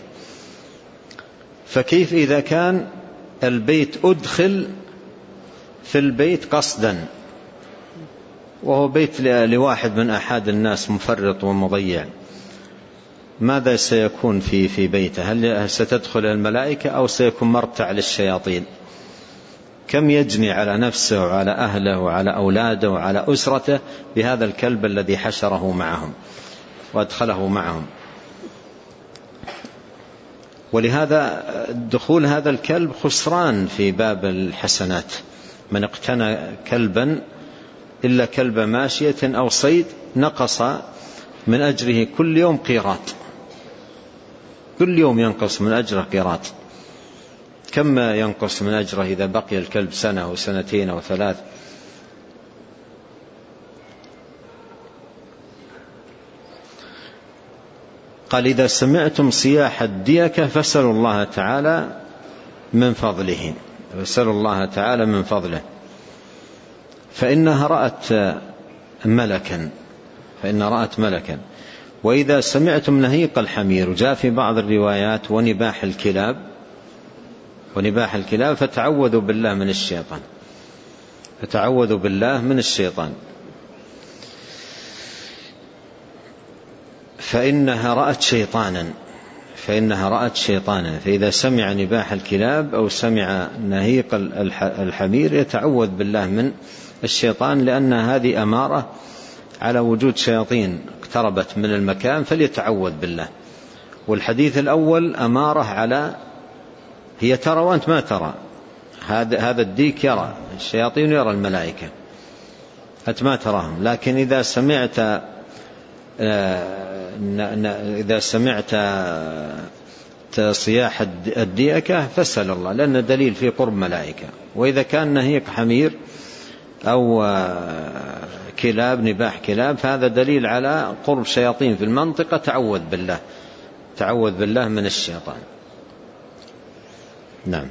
S2: فكيف إذا كان البيت أدخل في البيت قصدا وهو بيت لواحد من أحد الناس مفرط ومضيع؟ ماذا سيكون في بيته؟ هل ستدخل الملائكة أو سيكون مرتع للشياطين؟ كم يجني على نفسه وعلى أهله وعلى أولاده وعلى أسرته بهذا الكلب الذي حشره معهم وأدخله معهم. ولهذا دخول هذا الكلب خسران في باب الحسنات. من اقتنى كلبا إلا كلب ماشية أو صيد نقص من أجره كل يوم قيراط، كل يوم ينقص من أجره قيراط. كم ينقص من أجره إذا بقي الكلب سنة أو سنتين أو 3؟ قال: إذا سمعتم صياح الديكة فاسألوا الله تعالى من فضله، فاسألوا الله تعالى من فضله، فإنها رأت ملكا. وإذا سمعتم نهيق الحمير، وجاء في بعض الروايات ونباح الكلاب، فتعوذوا بالله من الشيطان، فإنها رأت شيطانا. فإذا سمع نباح الكلاب أو سمع نهيق الحمير يتعوذ بالله من الشيطان، لأن هذه أمارة على وجود شياطين اقتربت من المكان، فليتعوذ بالله. والحديث الأول أمارة على هي ترى وأنت ما ترى، هذا الديك يرى الشياطين، يرى الملائكة، أنت ما تراهم. لكن إذا سمعت صياح الديكة فاسأل الله، لأن دليل في قرب ملائكة. وإذا كان نهيق حمير أو نباح كلاب فهذا دليل على قرب شياطين في المنطقة، تعوذ بالله من الشيطان. نعم.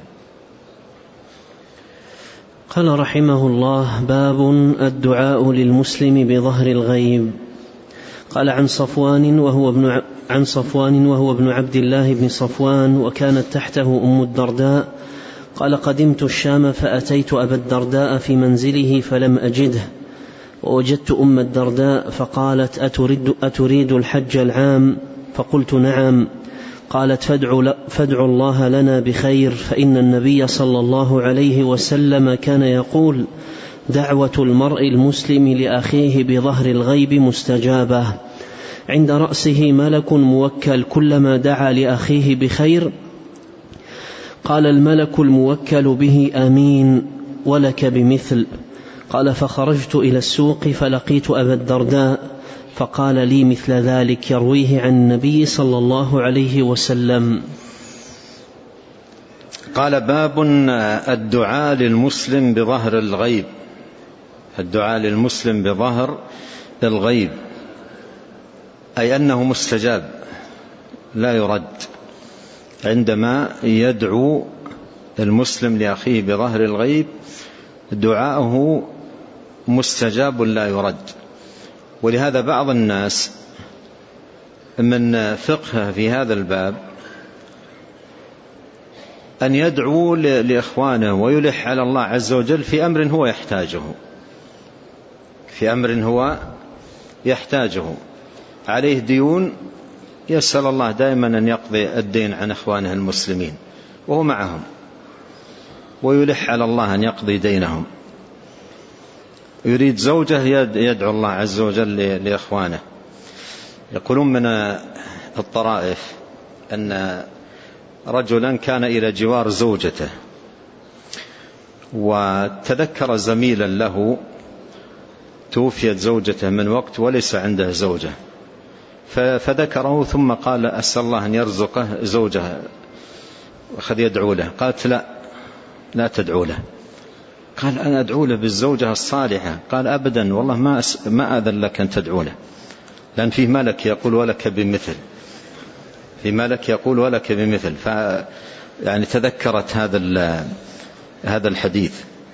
S1: قال رحمه الله: باب الدعاء للمسلم بظهر الغيب. قال عن صفوان وهو ابن عبد الله بن صفوان، وكانت تحته أم الدرداء. قال: قدمت الشام فأتيت أبا الدرداء في منزله فلم أجده، ووجدت أم الدرداء فقالت: أتريد الحج العام؟ فقلت: نعم. قالت: فادعوا الله لنا بخير، فإن النبي صلى الله عليه وسلم كان يقول: دعوة المرء المسلم لأخيه بظهر الغيب مستجابة، عند رأسه ملك موكل، كلما دعا لأخيه بخير قال الملك الموكل به: آمين، ولك بمثل. قال: فخرجت إلى السوق فلقيت أبا الدرداء فقال لي مثل ذلك، يرويه عن النبي صلى الله عليه وسلم.
S2: قال: باب الدعاء للمسلم بظهر الغيب. الدعاء للمسلم بظهر الغيب أي أنه مستجاب لا يرد. عندما يدعو المسلم لأخيه بظهر الغيب دعاءه مستجاب لا يرد. ولهذا بعض الناس من فقهه في هذا الباب أن يدعو لإخوانه ويلح على الله عز وجل في أمر هو يحتاجه، عليه ديون يسأل الله دائما أن يقضي الدين عن إخوانه المسلمين وهو معهم، ويلح على الله أن يقضي دينهم. يريد زوجة يدعو الله عز وجل لإخوانه. يقولون من الطرائف أن رجلا كان إلى جوار زوجته، وتذكر زميلا له توفيت زوجته من وقت وليس عنده زوجة، فذكره ثم قال أسأل الله أن يرزقه زوجة، وأخذ يدعو له. قالت لا تدعو له. قال أنا أدعو له بالزوجة الصالحة. قال أبدا والله ما أذن لك أن تدعو له، لأن فيه ملك يقول ولك بمثل، في ملك يقول ولك بمثل. يعني تذكرت هذا الحديث.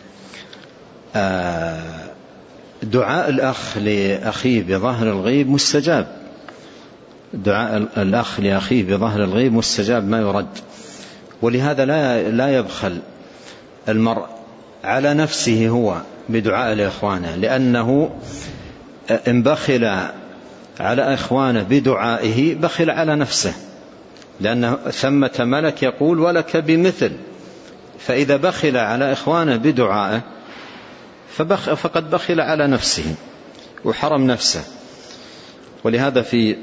S2: دعاء الأخ لأخيه بظهر الغيب مستجاب، دعاء الأخ لأخيه بظهر الغيب مستجاب ما يرد. ولهذا لا يبخل المرء على نفسه هو بدعاء لإخوانه، لأنه إن بخل على إخوانه بدعائه بخل على نفسه، لأنه ثمة ملك يقول ولك بمثل. فإذا بخل على إخوانه بدعائه فقد بخل على نفسه وحرم نفسه. ولهذا في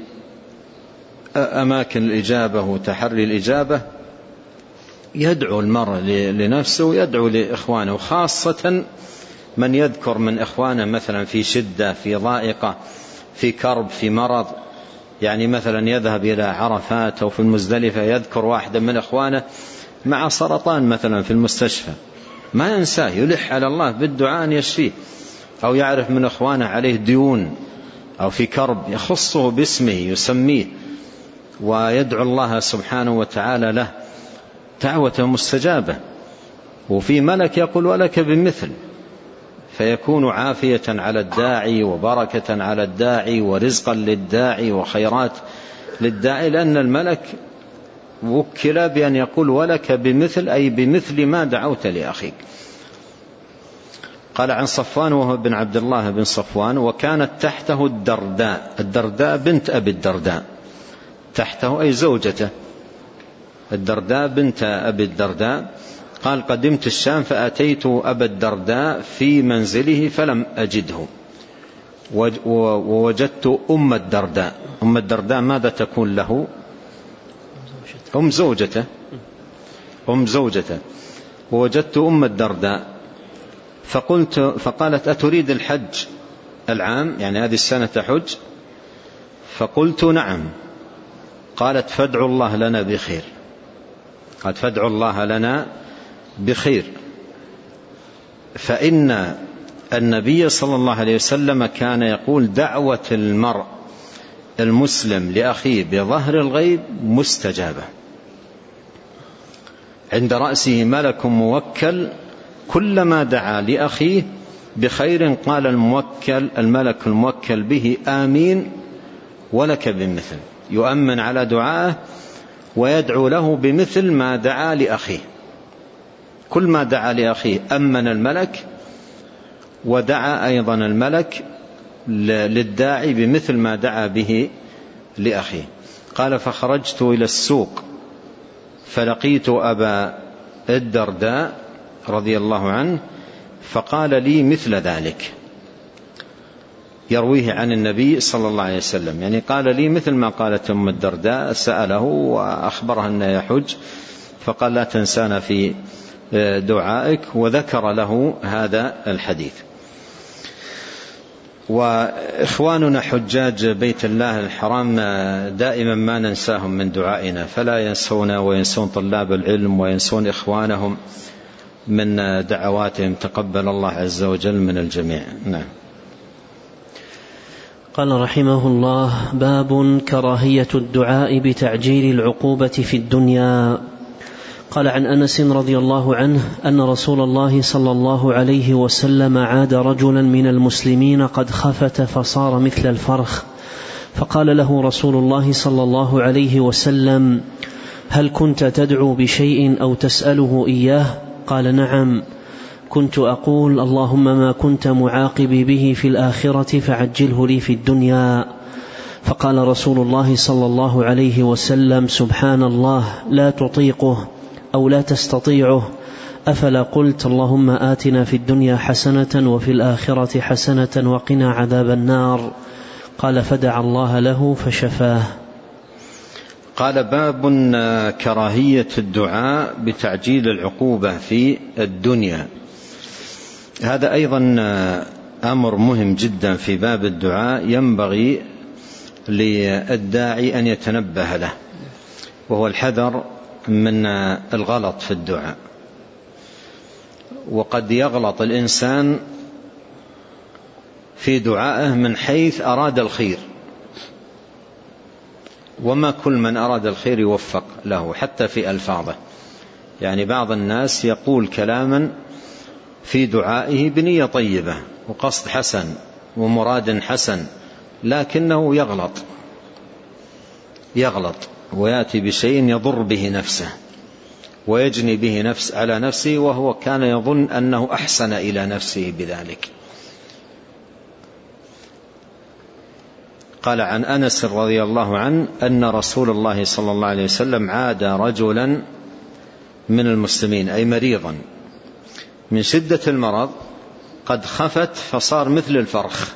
S2: أماكن الإجابة وتحري الإجابة يدعو المرء لنفسه ويدعو لإخوانه، وخاصة من يذكر من إخوانه مثلا في شدة، في ضائقة، في كرب، في مرض. يعني مثلا يذهب إلى عرفات أو في المزدلفة يذكر واحدا من إخوانه مع سرطان مثلا في المستشفى، ما ينساه، يلح على الله بالدعاء أن يشفيه. أو يعرف من إخوانه عليه ديون أو في كرب يخصه باسمه يسميه ويدعو الله سبحانه وتعالى له، دعوته مستجابة. وفي ملك يقول ولك بمثل، فيكون عافية على الداعي وبركة على الداعي ورزقا للداعي وخيرات للداعي، لأن الملك وكل بأن يقول ولك بمثل، أي بمثل ما دعوت لأخيك. قال عن صفوان وهو بن عبد الله بن صفوان، وكانت تحته الدرداء بنت أبي الدرداء، تحته أي زوجته، الدرداء بنت أبي الدرداء. قال قدمت الشام فأتيت أبا الدرداء في منزله فلم أجده، ووجدت أم الدرداء. أم الدرداء ماذا تكون له؟ أم زوجته. ووجدت أم الدرداء فقالت أتريد الحج العام، يعني هذه السنة تحج؟ فقلت نعم. قالت فادعوا الله لنا بخير. قالت فادعوا الله لنا بخير، فإن النبي صلى الله عليه وسلم كان يقول دعوة المرء المسلم لأخيه بظهر الغيب مستجابة، عند رأسه ملك موكل، كلما دعا لأخيه بخير قال الملك الموكل به آمين ولك بمثل، يؤمن على دعائه ويدعو له بمثل ما دعا لأخيه. كل ما دعا لأخيه أمن الملك، ودعا أيضا الملك للداعي بمثل ما دعا به لأخيه. قال فخرجت إلى السوق فلقيت أبا الدرداء رضي الله عنه فقال لي مثل ذلك، يرويه عن النبي صلى الله عليه وسلم، يعني قال لي مثل ما قالت أم الدرداء، سأله وأخبرها أنه يحج، فقال لا تنسانا في دعائك، وذكر له هذا الحديث. وإخواننا حجاج بيت الله الحرام دائما ما ننساهم من دعائنا، فلا ينسونا وينسون طلاب العلم وينسون إخوانهم من دعواتهم، تقبل الله عز وجل من الجميع. نعم.
S1: قال رحمه الله: باب كراهية الدعاء بتعجيل العقوبة في الدنيا. قال عن أنس رضي الله عنه أن رسول الله صلى الله عليه وسلم عاد رجلا من المسلمين قد خفت فصار مثل الفرخ، فقال له رسول الله صلى الله عليه وسلم: هل كنت تدعو بشيء أو تسأله إياه؟ قال: نعم، كنت أقول: اللهم ما كنت معاقبي به في الآخرة فعجله لي في الدنيا. فقال رسول الله صلى الله عليه وسلم: سبحان الله، لا تطيقه أو لا تستطيعه، أفلا قلت اللهم آتنا في الدنيا حسنة وفي الآخرة حسنة وقنا عذاب النار؟ قال: فدعا الله له فشفاه.
S2: قال: باب كراهية الدعاء بتعجيل العقوبة في الدنيا. هذا أيضا أمر مهم جدا في باب الدعاء، ينبغي للداعي أن يتنبه له، وهو الحذر من الغلط في الدعاء. وقد يغلط الإنسان في دعائه من حيث أراد الخير، وما كل من أراد الخير يوفق له حتى في ألفاظه. يعني بعض الناس يقول كلاما في دعائه بنية طيبة وقصد حسن ومراد حسن، لكنه يغلط ويأتي بشيء يضر به نفسه ويجني به على نفسه، وهو كان يظن أنه أحسن إلى نفسه بذلك. قال عن أنس رضي الله عنه أن رسول الله صلى الله عليه وسلم عاد رجلا من المسلمين، أي مريضا، من شدة المرض قد خفت فصار مثل الفرخ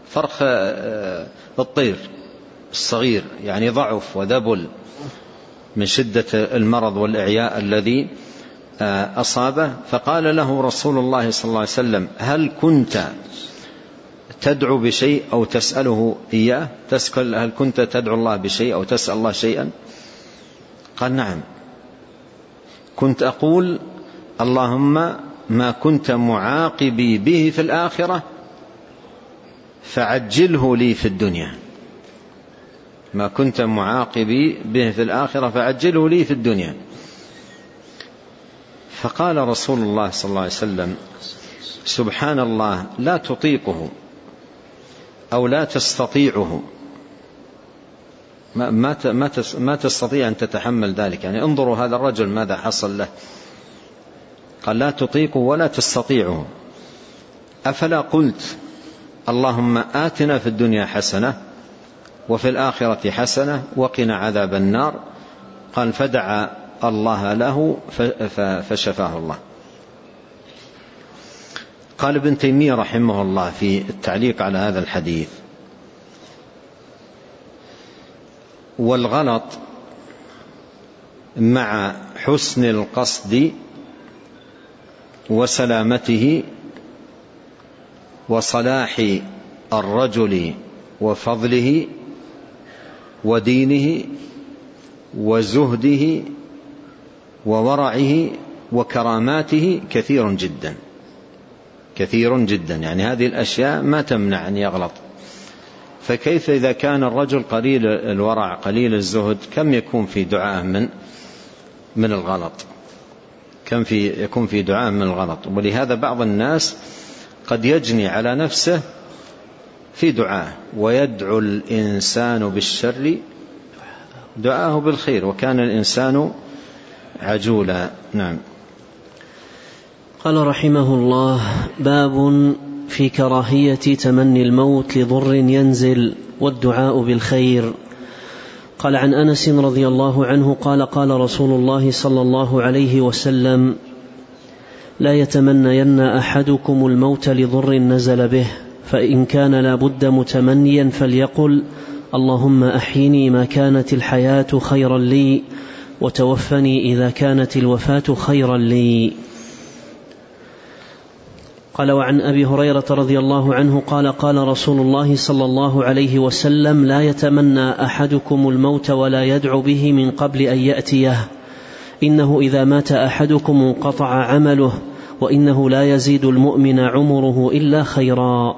S2: الطير الصغير، يعني ضعف وذبل من شدة المرض والإعياء الذي أصابه. فقال له رسول الله صلى الله عليه وسلم: هل كنت تدعو بشيء أو تسأله إياه؟ هل كنت تدعو الله بشيء أو تسأل الله شيئا؟ قال: نعم، كنت أقول اللهم ما كنت معاقبي به في الآخرة فعجله لي في الدنيا. ما كنت معاقبي به في الآخرة فعجله لي في الدنيا. فقال رسول الله صلى الله عليه وسلم: سبحان الله، لا تطيقه أو لا تستطيعه. ما تستطيع أن تتحمل ذلك. يعني انظروا هذا الرجل ماذا حصل له. قال: لا تطيقه ولا تستطيعه، أفلا قلت اللهم آتنا في الدنيا حسنة وفي الآخرة حسنة وقنا عذاب النار؟ قال: فدعا الله له فشفاه الله. قال ابن تيمية رحمه الله في التعليق على هذا الحديث: والغلط مع حسن القصد وسلامته وصلاح الرجل وفضله ودينه وزهده وورعه وكراماته كثير جدا كثير جدا. يعني هذه الأشياء ما تمنع أن يغلط. فكيف إذا كان الرجل قليل الورع قليل الزهد، كم يكون في دعاء من الغلط، يكون في دعاء من الغلط. ولهذا بعض الناس قد يجني على نفسه في دعاء، ويدعو الإنسان بالشر دعاه بالخير، وكان الإنسان عجولا. نعم.
S1: قال رحمه الله: باب في كراهية تمني الموت لضر ينزل والدعاء بالخير. قال عن أنس رضي الله عنه قال: قال رسول الله صلى الله عليه وسلم: لا يتمنين أحدكم الموت لضر نزل به، فإن كان لا بد متمنيا فليقل: اللهم أحيني ما كانت الحياة خيرا لي، وتوفني إذا كانت الوفاة خيرا لي. قال: وعن أبي هريرة رضي الله عنه قال: قال رسول الله صلى الله عليه وسلم: لا يتمنى أحدكم الموت ولا يدعو به من قبل أن يأتيه، إنه إذا مات أحدكم انقطع عمله، وإنه لا يزيد المؤمن عمره إلا خيرا.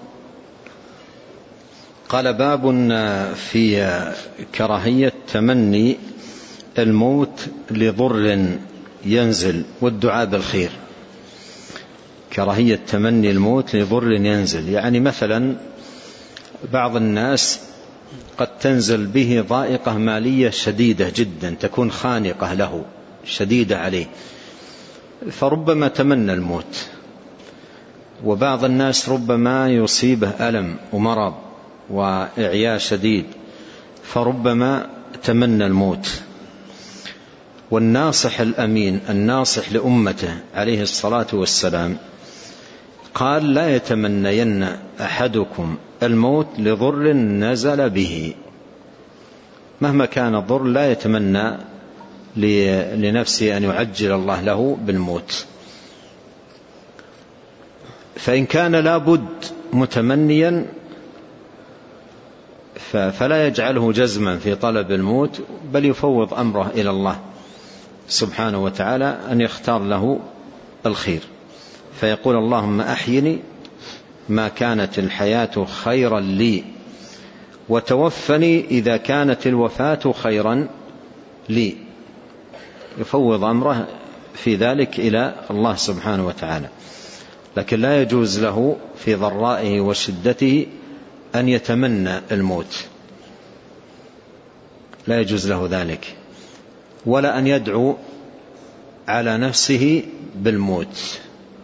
S2: قال: باب في كراهية تمني الموت لضر ينزل والدعاء بالخير. كراهية تمني الموت لضر ينزل، يعني مثلا بعض الناس قد تنزل به ضائقة مالية شديدة جدا، تكون خانقة له شديدة عليه، فربما تمنى الموت. وبعض الناس ربما يصيبه ألم ومرض وإعياء شديد، فربما تمنى الموت. والناصح الأمين الناصح لأمته عليه الصلاة والسلام قال: لا يتمنين أحدكم الموت لضر نزل به. مهما كان الضر لا يتمنى لنفسه أن يعجل الله له بالموت. فإن كان لابد متمنيا فلا يجعله جزما في طلب الموت، بل يفوض أمره إلى الله سبحانه وتعالى أن يختار له الخير، فيقول: اللهم أحيني ما كانت الحياة خيرا لي، وتوفني إذا كانت الوفاة خيرا لي. يفوض أمره في ذلك إلى الله سبحانه وتعالى. لكن لا يجوز له في ضرائه وشدته أن يتمنى الموت، لا يجوز له ذلك، ولا أن يدعو على نفسه بالموت.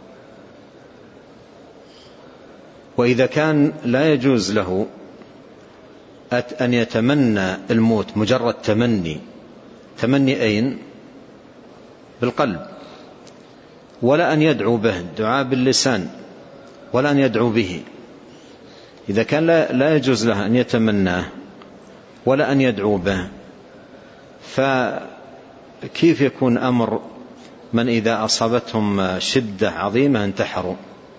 S2: وإذا كان لا يجوز له أن يتمنى الموت مجرد تمني أين؟ بالقلب، ولا أن يدعو به دعاء باللسان، ولا أن يدعو به. إذا كان لا يجوز له أن يتمناه ولا أن يدعو به، فكيف يكون أمر من إذا أصابتهم شدة عظيمة انتحروا؟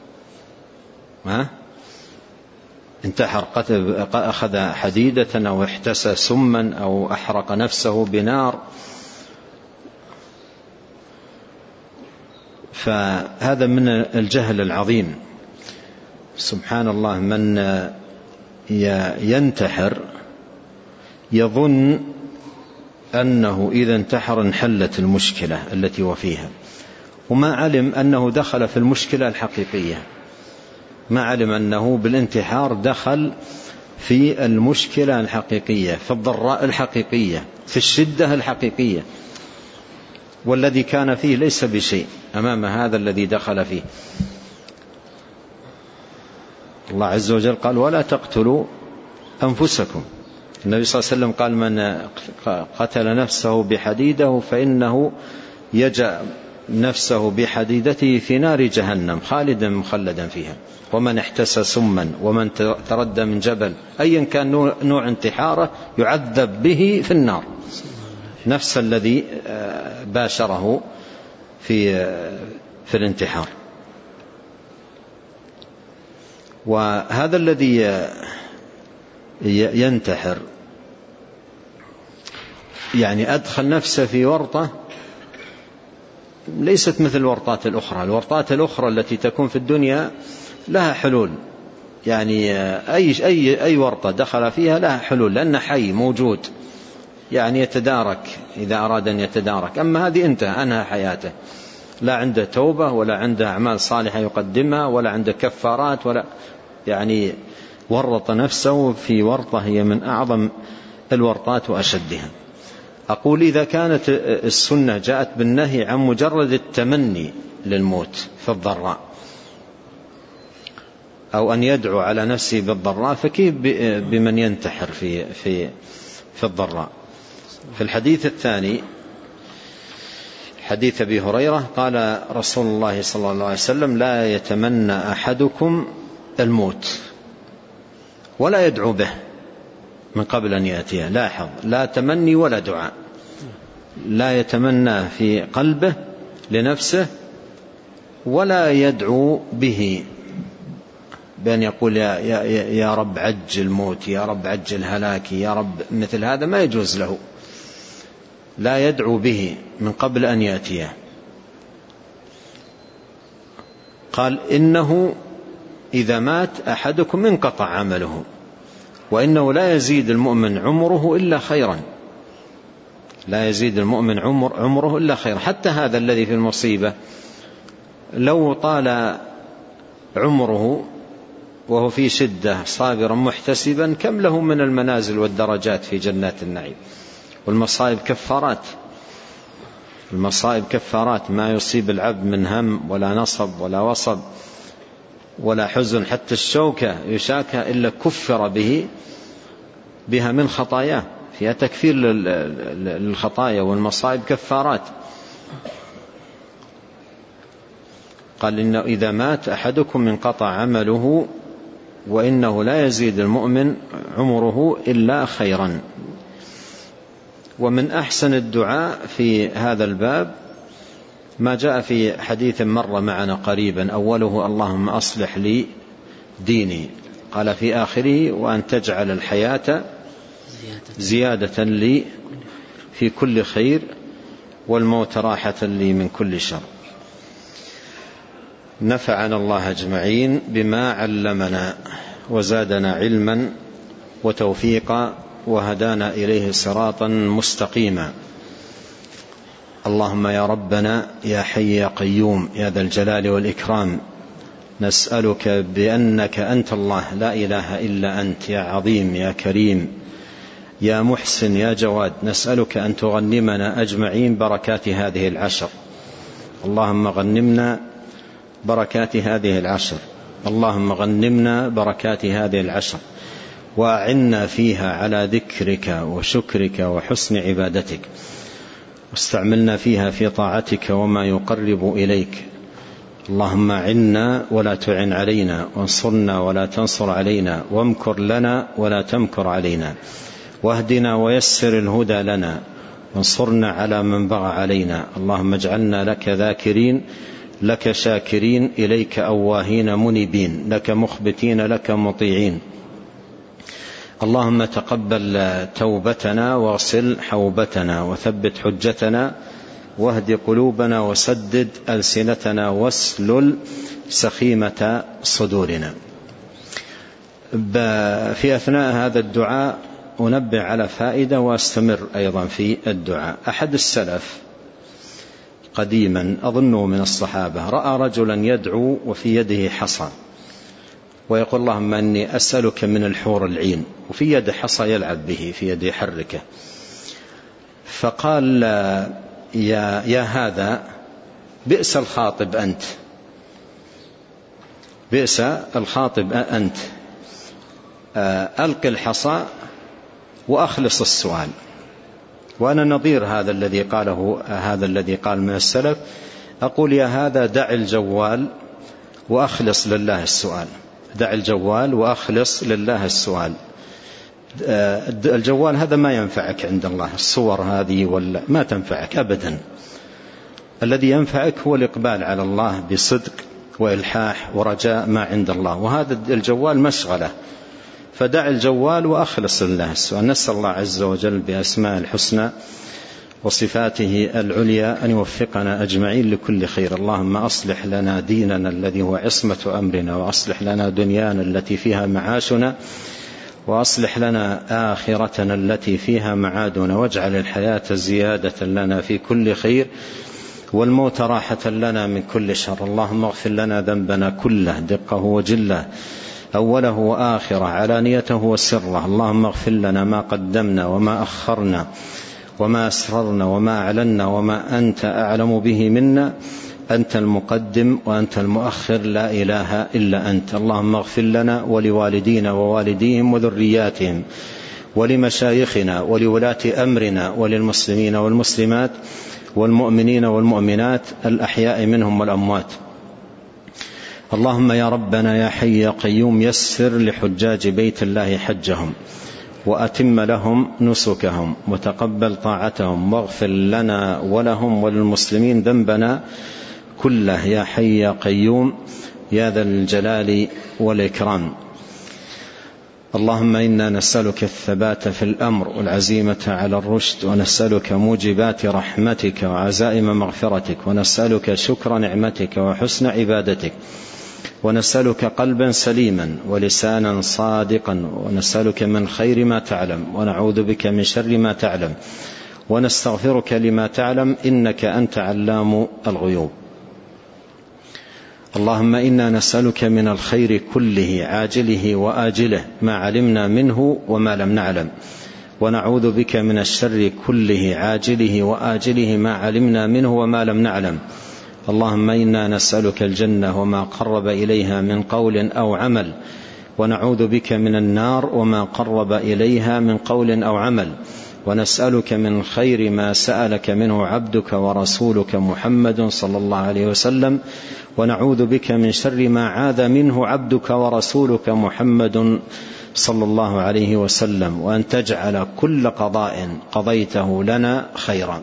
S2: انتحر، أخذ حديدة أو احتسى سما أو أحرق نفسه بنار. فهذا من الجهل العظيم. سبحان الله، من ينتحر يظن أنه إذا انتحر انحلت المشكلة التي هو فيها، وما علم أنه دخل في المشكلة الحقيقية، ما علم أنه بالانتحار دخل في المشكلة الحقيقية، في الضراء الحقيقية، في الشدة الحقيقية، والذي كان فيه ليس بشيء أمام هذا الذي دخل فيه. الله عز وجل قال: ولا تقتلوا أنفسكم. النبي صلى الله عليه وسلم قال: من قتل نفسه بحديده فإنه يجأ نفسه بحديدته في نار جهنم خالدا مخلدا فيها. ومن احتسى سما ومن تردى من جبل، أيا كان نوع انتحاره يعذب به في النار، نفس الذي باشره في الانتحار. وهذا الذي ينتحر يعني أدخل نفسه في ورطة ليست مثل الورطات الأخرى. الورطات الأخرى التي تكون في الدنيا لها حلول، يعني أي ورطة دخل فيها لها حلول، لأن حي موجود يعني يتدارك إذا أراد أن يتدارك. أما هذه أنهى حياته، لا عنده توبة ولا عنده أعمال صالحة يقدمها ولا عنده كفارات، ولا يعني ورط نفسه في ورطة هي من أعظم الورطات وأشدها. أقول إذا كانت السنة جاءت بالنهي عن مجرد التمني للموت في الضراء أو أن يدعو على نفسه بالضراء، فكيف بمن ينتحر في الضراء؟ في الحديث الثاني حديث أبي هريرة قال رسول الله صلى الله عليه وسلم: لا يتمنى أحدكم الموت ولا يدعو به من قبل أن يأتيه. لاحظ، لا تمني ولا دعاء، لا يتمنى في قلبه لنفسه ولا يدعو به بأن يقول يا رب عجل موتي، يا رب عجل هلاكي، يا رب، مثل هذا ما يجوز له. لا يدعو به من قبل أن يأتيه. قال: إنه إذا مات أحدكم انقطع عمله، وإنه لا يزيد المؤمن عمره إلا خيرا. لا يزيد المؤمن عمره إلا خيرا. حتى هذا الذي في المصيبة لو طال عمره وهو في شدة صابرا محتسبا، كم له من المنازل والدرجات في جنات النعيم. والمصائب كفارات، المصائب كفارات، ما يصيب العبد من هم ولا نصب ولا وصب ولا حزن حتى الشوكة يشاكها إلا كفر بها من خطاياه، فيها تكفير للخطايا والمصائب كفارات. قال إنه إذا مات أحدكم انقطع عمله وإنه لا يزيد المؤمن عمره إلا خيرا. ومن أحسن الدعاء في هذا الباب ما جاء في حديث مر معنا قريبا، أوله اللهم أصلح لي ديني، قال في آخره وأن تجعل الحياة زيادة لي في كل خير والموت راحة لي من كل شر. نفعنا الله أجمعين بما علمنا وزادنا علما وتوفيقا وهدانا إليه صراطا مستقيما. اللهم يا ربنا يا حي يا قيوم يا ذا الجلال والإكرام، نسألك بأنك أنت الله لا إله إلا أنت، يا عظيم يا كريم يا محسن يا جواد، نسألك أن تغنمنا أجمعين بركات هذه العشر. اللهم غنمنا بركات هذه العشر، اللهم غنمنا بركات هذه العشر، وأعنا فيها على ذكرك وشكرك وحسن عبادتك، واستعملنا فيها في طاعتك وما يقرب إليك. اللهم أعنا ولا تعن علينا، وانصرنا ولا تنصر علينا، وامكر لنا ولا تمكر علينا، واهدنا ويسر الهدى لنا، وانصرنا على من بغى علينا. اللهم اجعلنا لك ذاكرين، لك شاكرين، إليك أواهين منيبين، لك مخبتين، لك مطيعين. اللهم تقبل توبتنا واغسل حوبتنا وثبت حجتنا واهد قلوبنا وسدد ألسنتنا واسلل سخيمة صدورنا. في أثناء هذا الدعاء أنبه على فائدة واستمر أيضا في الدعاء. أحد السلف قديما أظنه من الصحابة رأى رجلا يدعو وفي يده حصى ويقول اللهم أني أسألك من الحور العين، وفي يده حصى يلعب به، في يده يحركه. فقال يا هذا بئس الخاطب أنت، بئس الخاطب أنت، ألق الحصى وأخلص السؤال. وأنا نظير هذا الذي قاله هذا الذي قال من السلف، أقول يا هذا دع الجوال وأخلص لله السؤال، دع الجوال وأخلص لله السؤال. الجوال هذا ما ينفعك عند الله، الصور هذه ولا ما تنفعك أبدا. الذي ينفعك هو الإقبال على الله بصدق وإلحاح ورجاء ما عند الله، وهذا الجوال مشغلة. فدع الجوال وأخلص لله السؤال. نسأل الله عز وجل بأسماء الحسنى وصفاته العليا أن يوفقنا أجمعين لكل خير. اللهم أصلح لنا ديننا الذي هو عصمة أمرنا، وأصلح لنا دنيانا التي فيها معاشنا، وأصلح لنا آخرتنا التي فيها معادنا، واجعل الحياة زيادة لنا في كل خير والموت راحة لنا من كل شر. اللهم اغفر لنا ذنبنا كله دقه وجله، أوله وآخره، علانيته وسره. اللهم اغفر لنا ما قدمنا وما أخرنا وما أسررنا وما أعلنا وما أنت أعلم به منا، أنت المقدم وأنت المؤخر، لا إله إلا أنت. اللهم اغفر لنا ولوالدينا ووالديهم وذرياتهم ولمشايخنا ولولاة أمرنا وللمسلمين والمسلمات والمؤمنين والمؤمنات الأحياء منهم والأموات. اللهم يا ربنا يا حي يا قيوم يسر لحجاج بيت الله حجهم وأتم لهم نسكهم وتقبل طاعتهم، واغفر لنا ولهم وللمسلمين ذنبنا كله يا حي يا قيوم يا ذا الجلال والإكرام. اللهم إنا نسألك الثبات في الأمر والعزيمة على الرشد، ونسألك موجبات رحمتك وعزائم مغفرتك، ونسألك شكر نعمتك وحسن عبادتك، ونسألك قلبا سليما ولسانا صادقا، ونسألك من خير ما تعلم ونعوذ بك من شر ما تعلم، ونستغفرك لما تعلم إنك أنت علام الغيوب. اللهم إنا نسألك من الخير كله عاجله وآجله ما علمنا منه وما لم نعلم، ونعوذ بك من الشر كله عاجله وآجله ما علمنا منه وما لم نعلم. اللهم إنا نسألك الجنة وما قرب إليها من قول أو عمل، ونعوذ بك من النار وما قرب إليها من قول أو عمل، ونسألك من خير ما سألك منه عبدك ورسولك محمد صلى الله عليه وسلم، ونعوذ بك من شر ما عاذ منه عبدك ورسولك محمد صلى الله عليه وسلم، وأن تجعل كل قضاء قضيته لنا خيرا.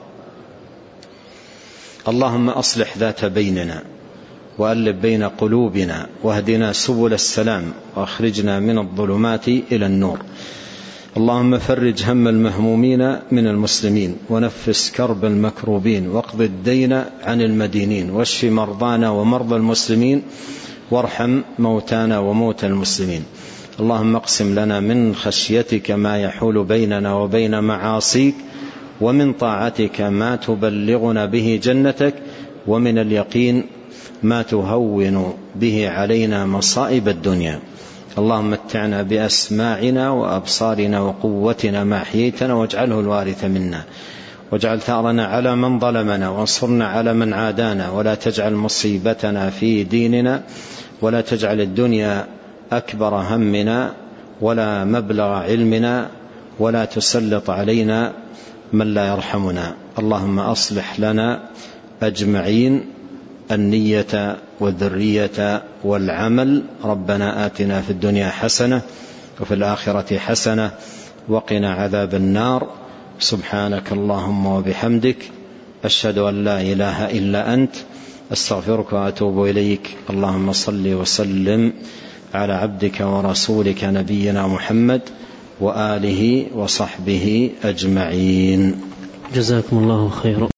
S2: اللهم أصلح ذات بيننا وألف بين قلوبنا، واهدنا سبل السلام، وأخرجنا من الظلمات إلى النور. اللهم فرج هم المهمومين من المسلمين، ونفس كرب المكروبين، واقض الدين عن المدينين، واشف مرضانا ومرضى المسلمين، وارحم موتانا وموتى المسلمين. اللهم اقسم لنا من خشيتك ما يحول بيننا وبين معاصيك، ومن طاعتك ما تبلغنا به جنتك، ومن اليقين ما تهون به علينا مصائب الدنيا. اللهم متعنا بأسماعنا وأبصارنا وقوتنا ما أحييتنا، واجعله الوارث منا، واجعل ثأرنا على من ظلمنا، وانصرنا على من عادانا، ولا تجعل مصيبتنا في ديننا، ولا تجعل الدنيا أكبر همنا ولا مبلغ علمنا، ولا تسلط علينا من لا يرحمنا. اللهم أصلح لنا أجمعين النية والذرية والعمل. ربنا آتنا في الدنيا حسنة وفي الآخرة حسنة وقنا عذاب النار. سبحانك اللهم وبحمدك، أشهد أن لا إله إلا أنت، أستغفرك وأتوب إليك. اللهم صل وسلم على عبدك ورسولك نبينا محمد وآله وصحبه أجمعين.
S1: جزاكم الله خيرا.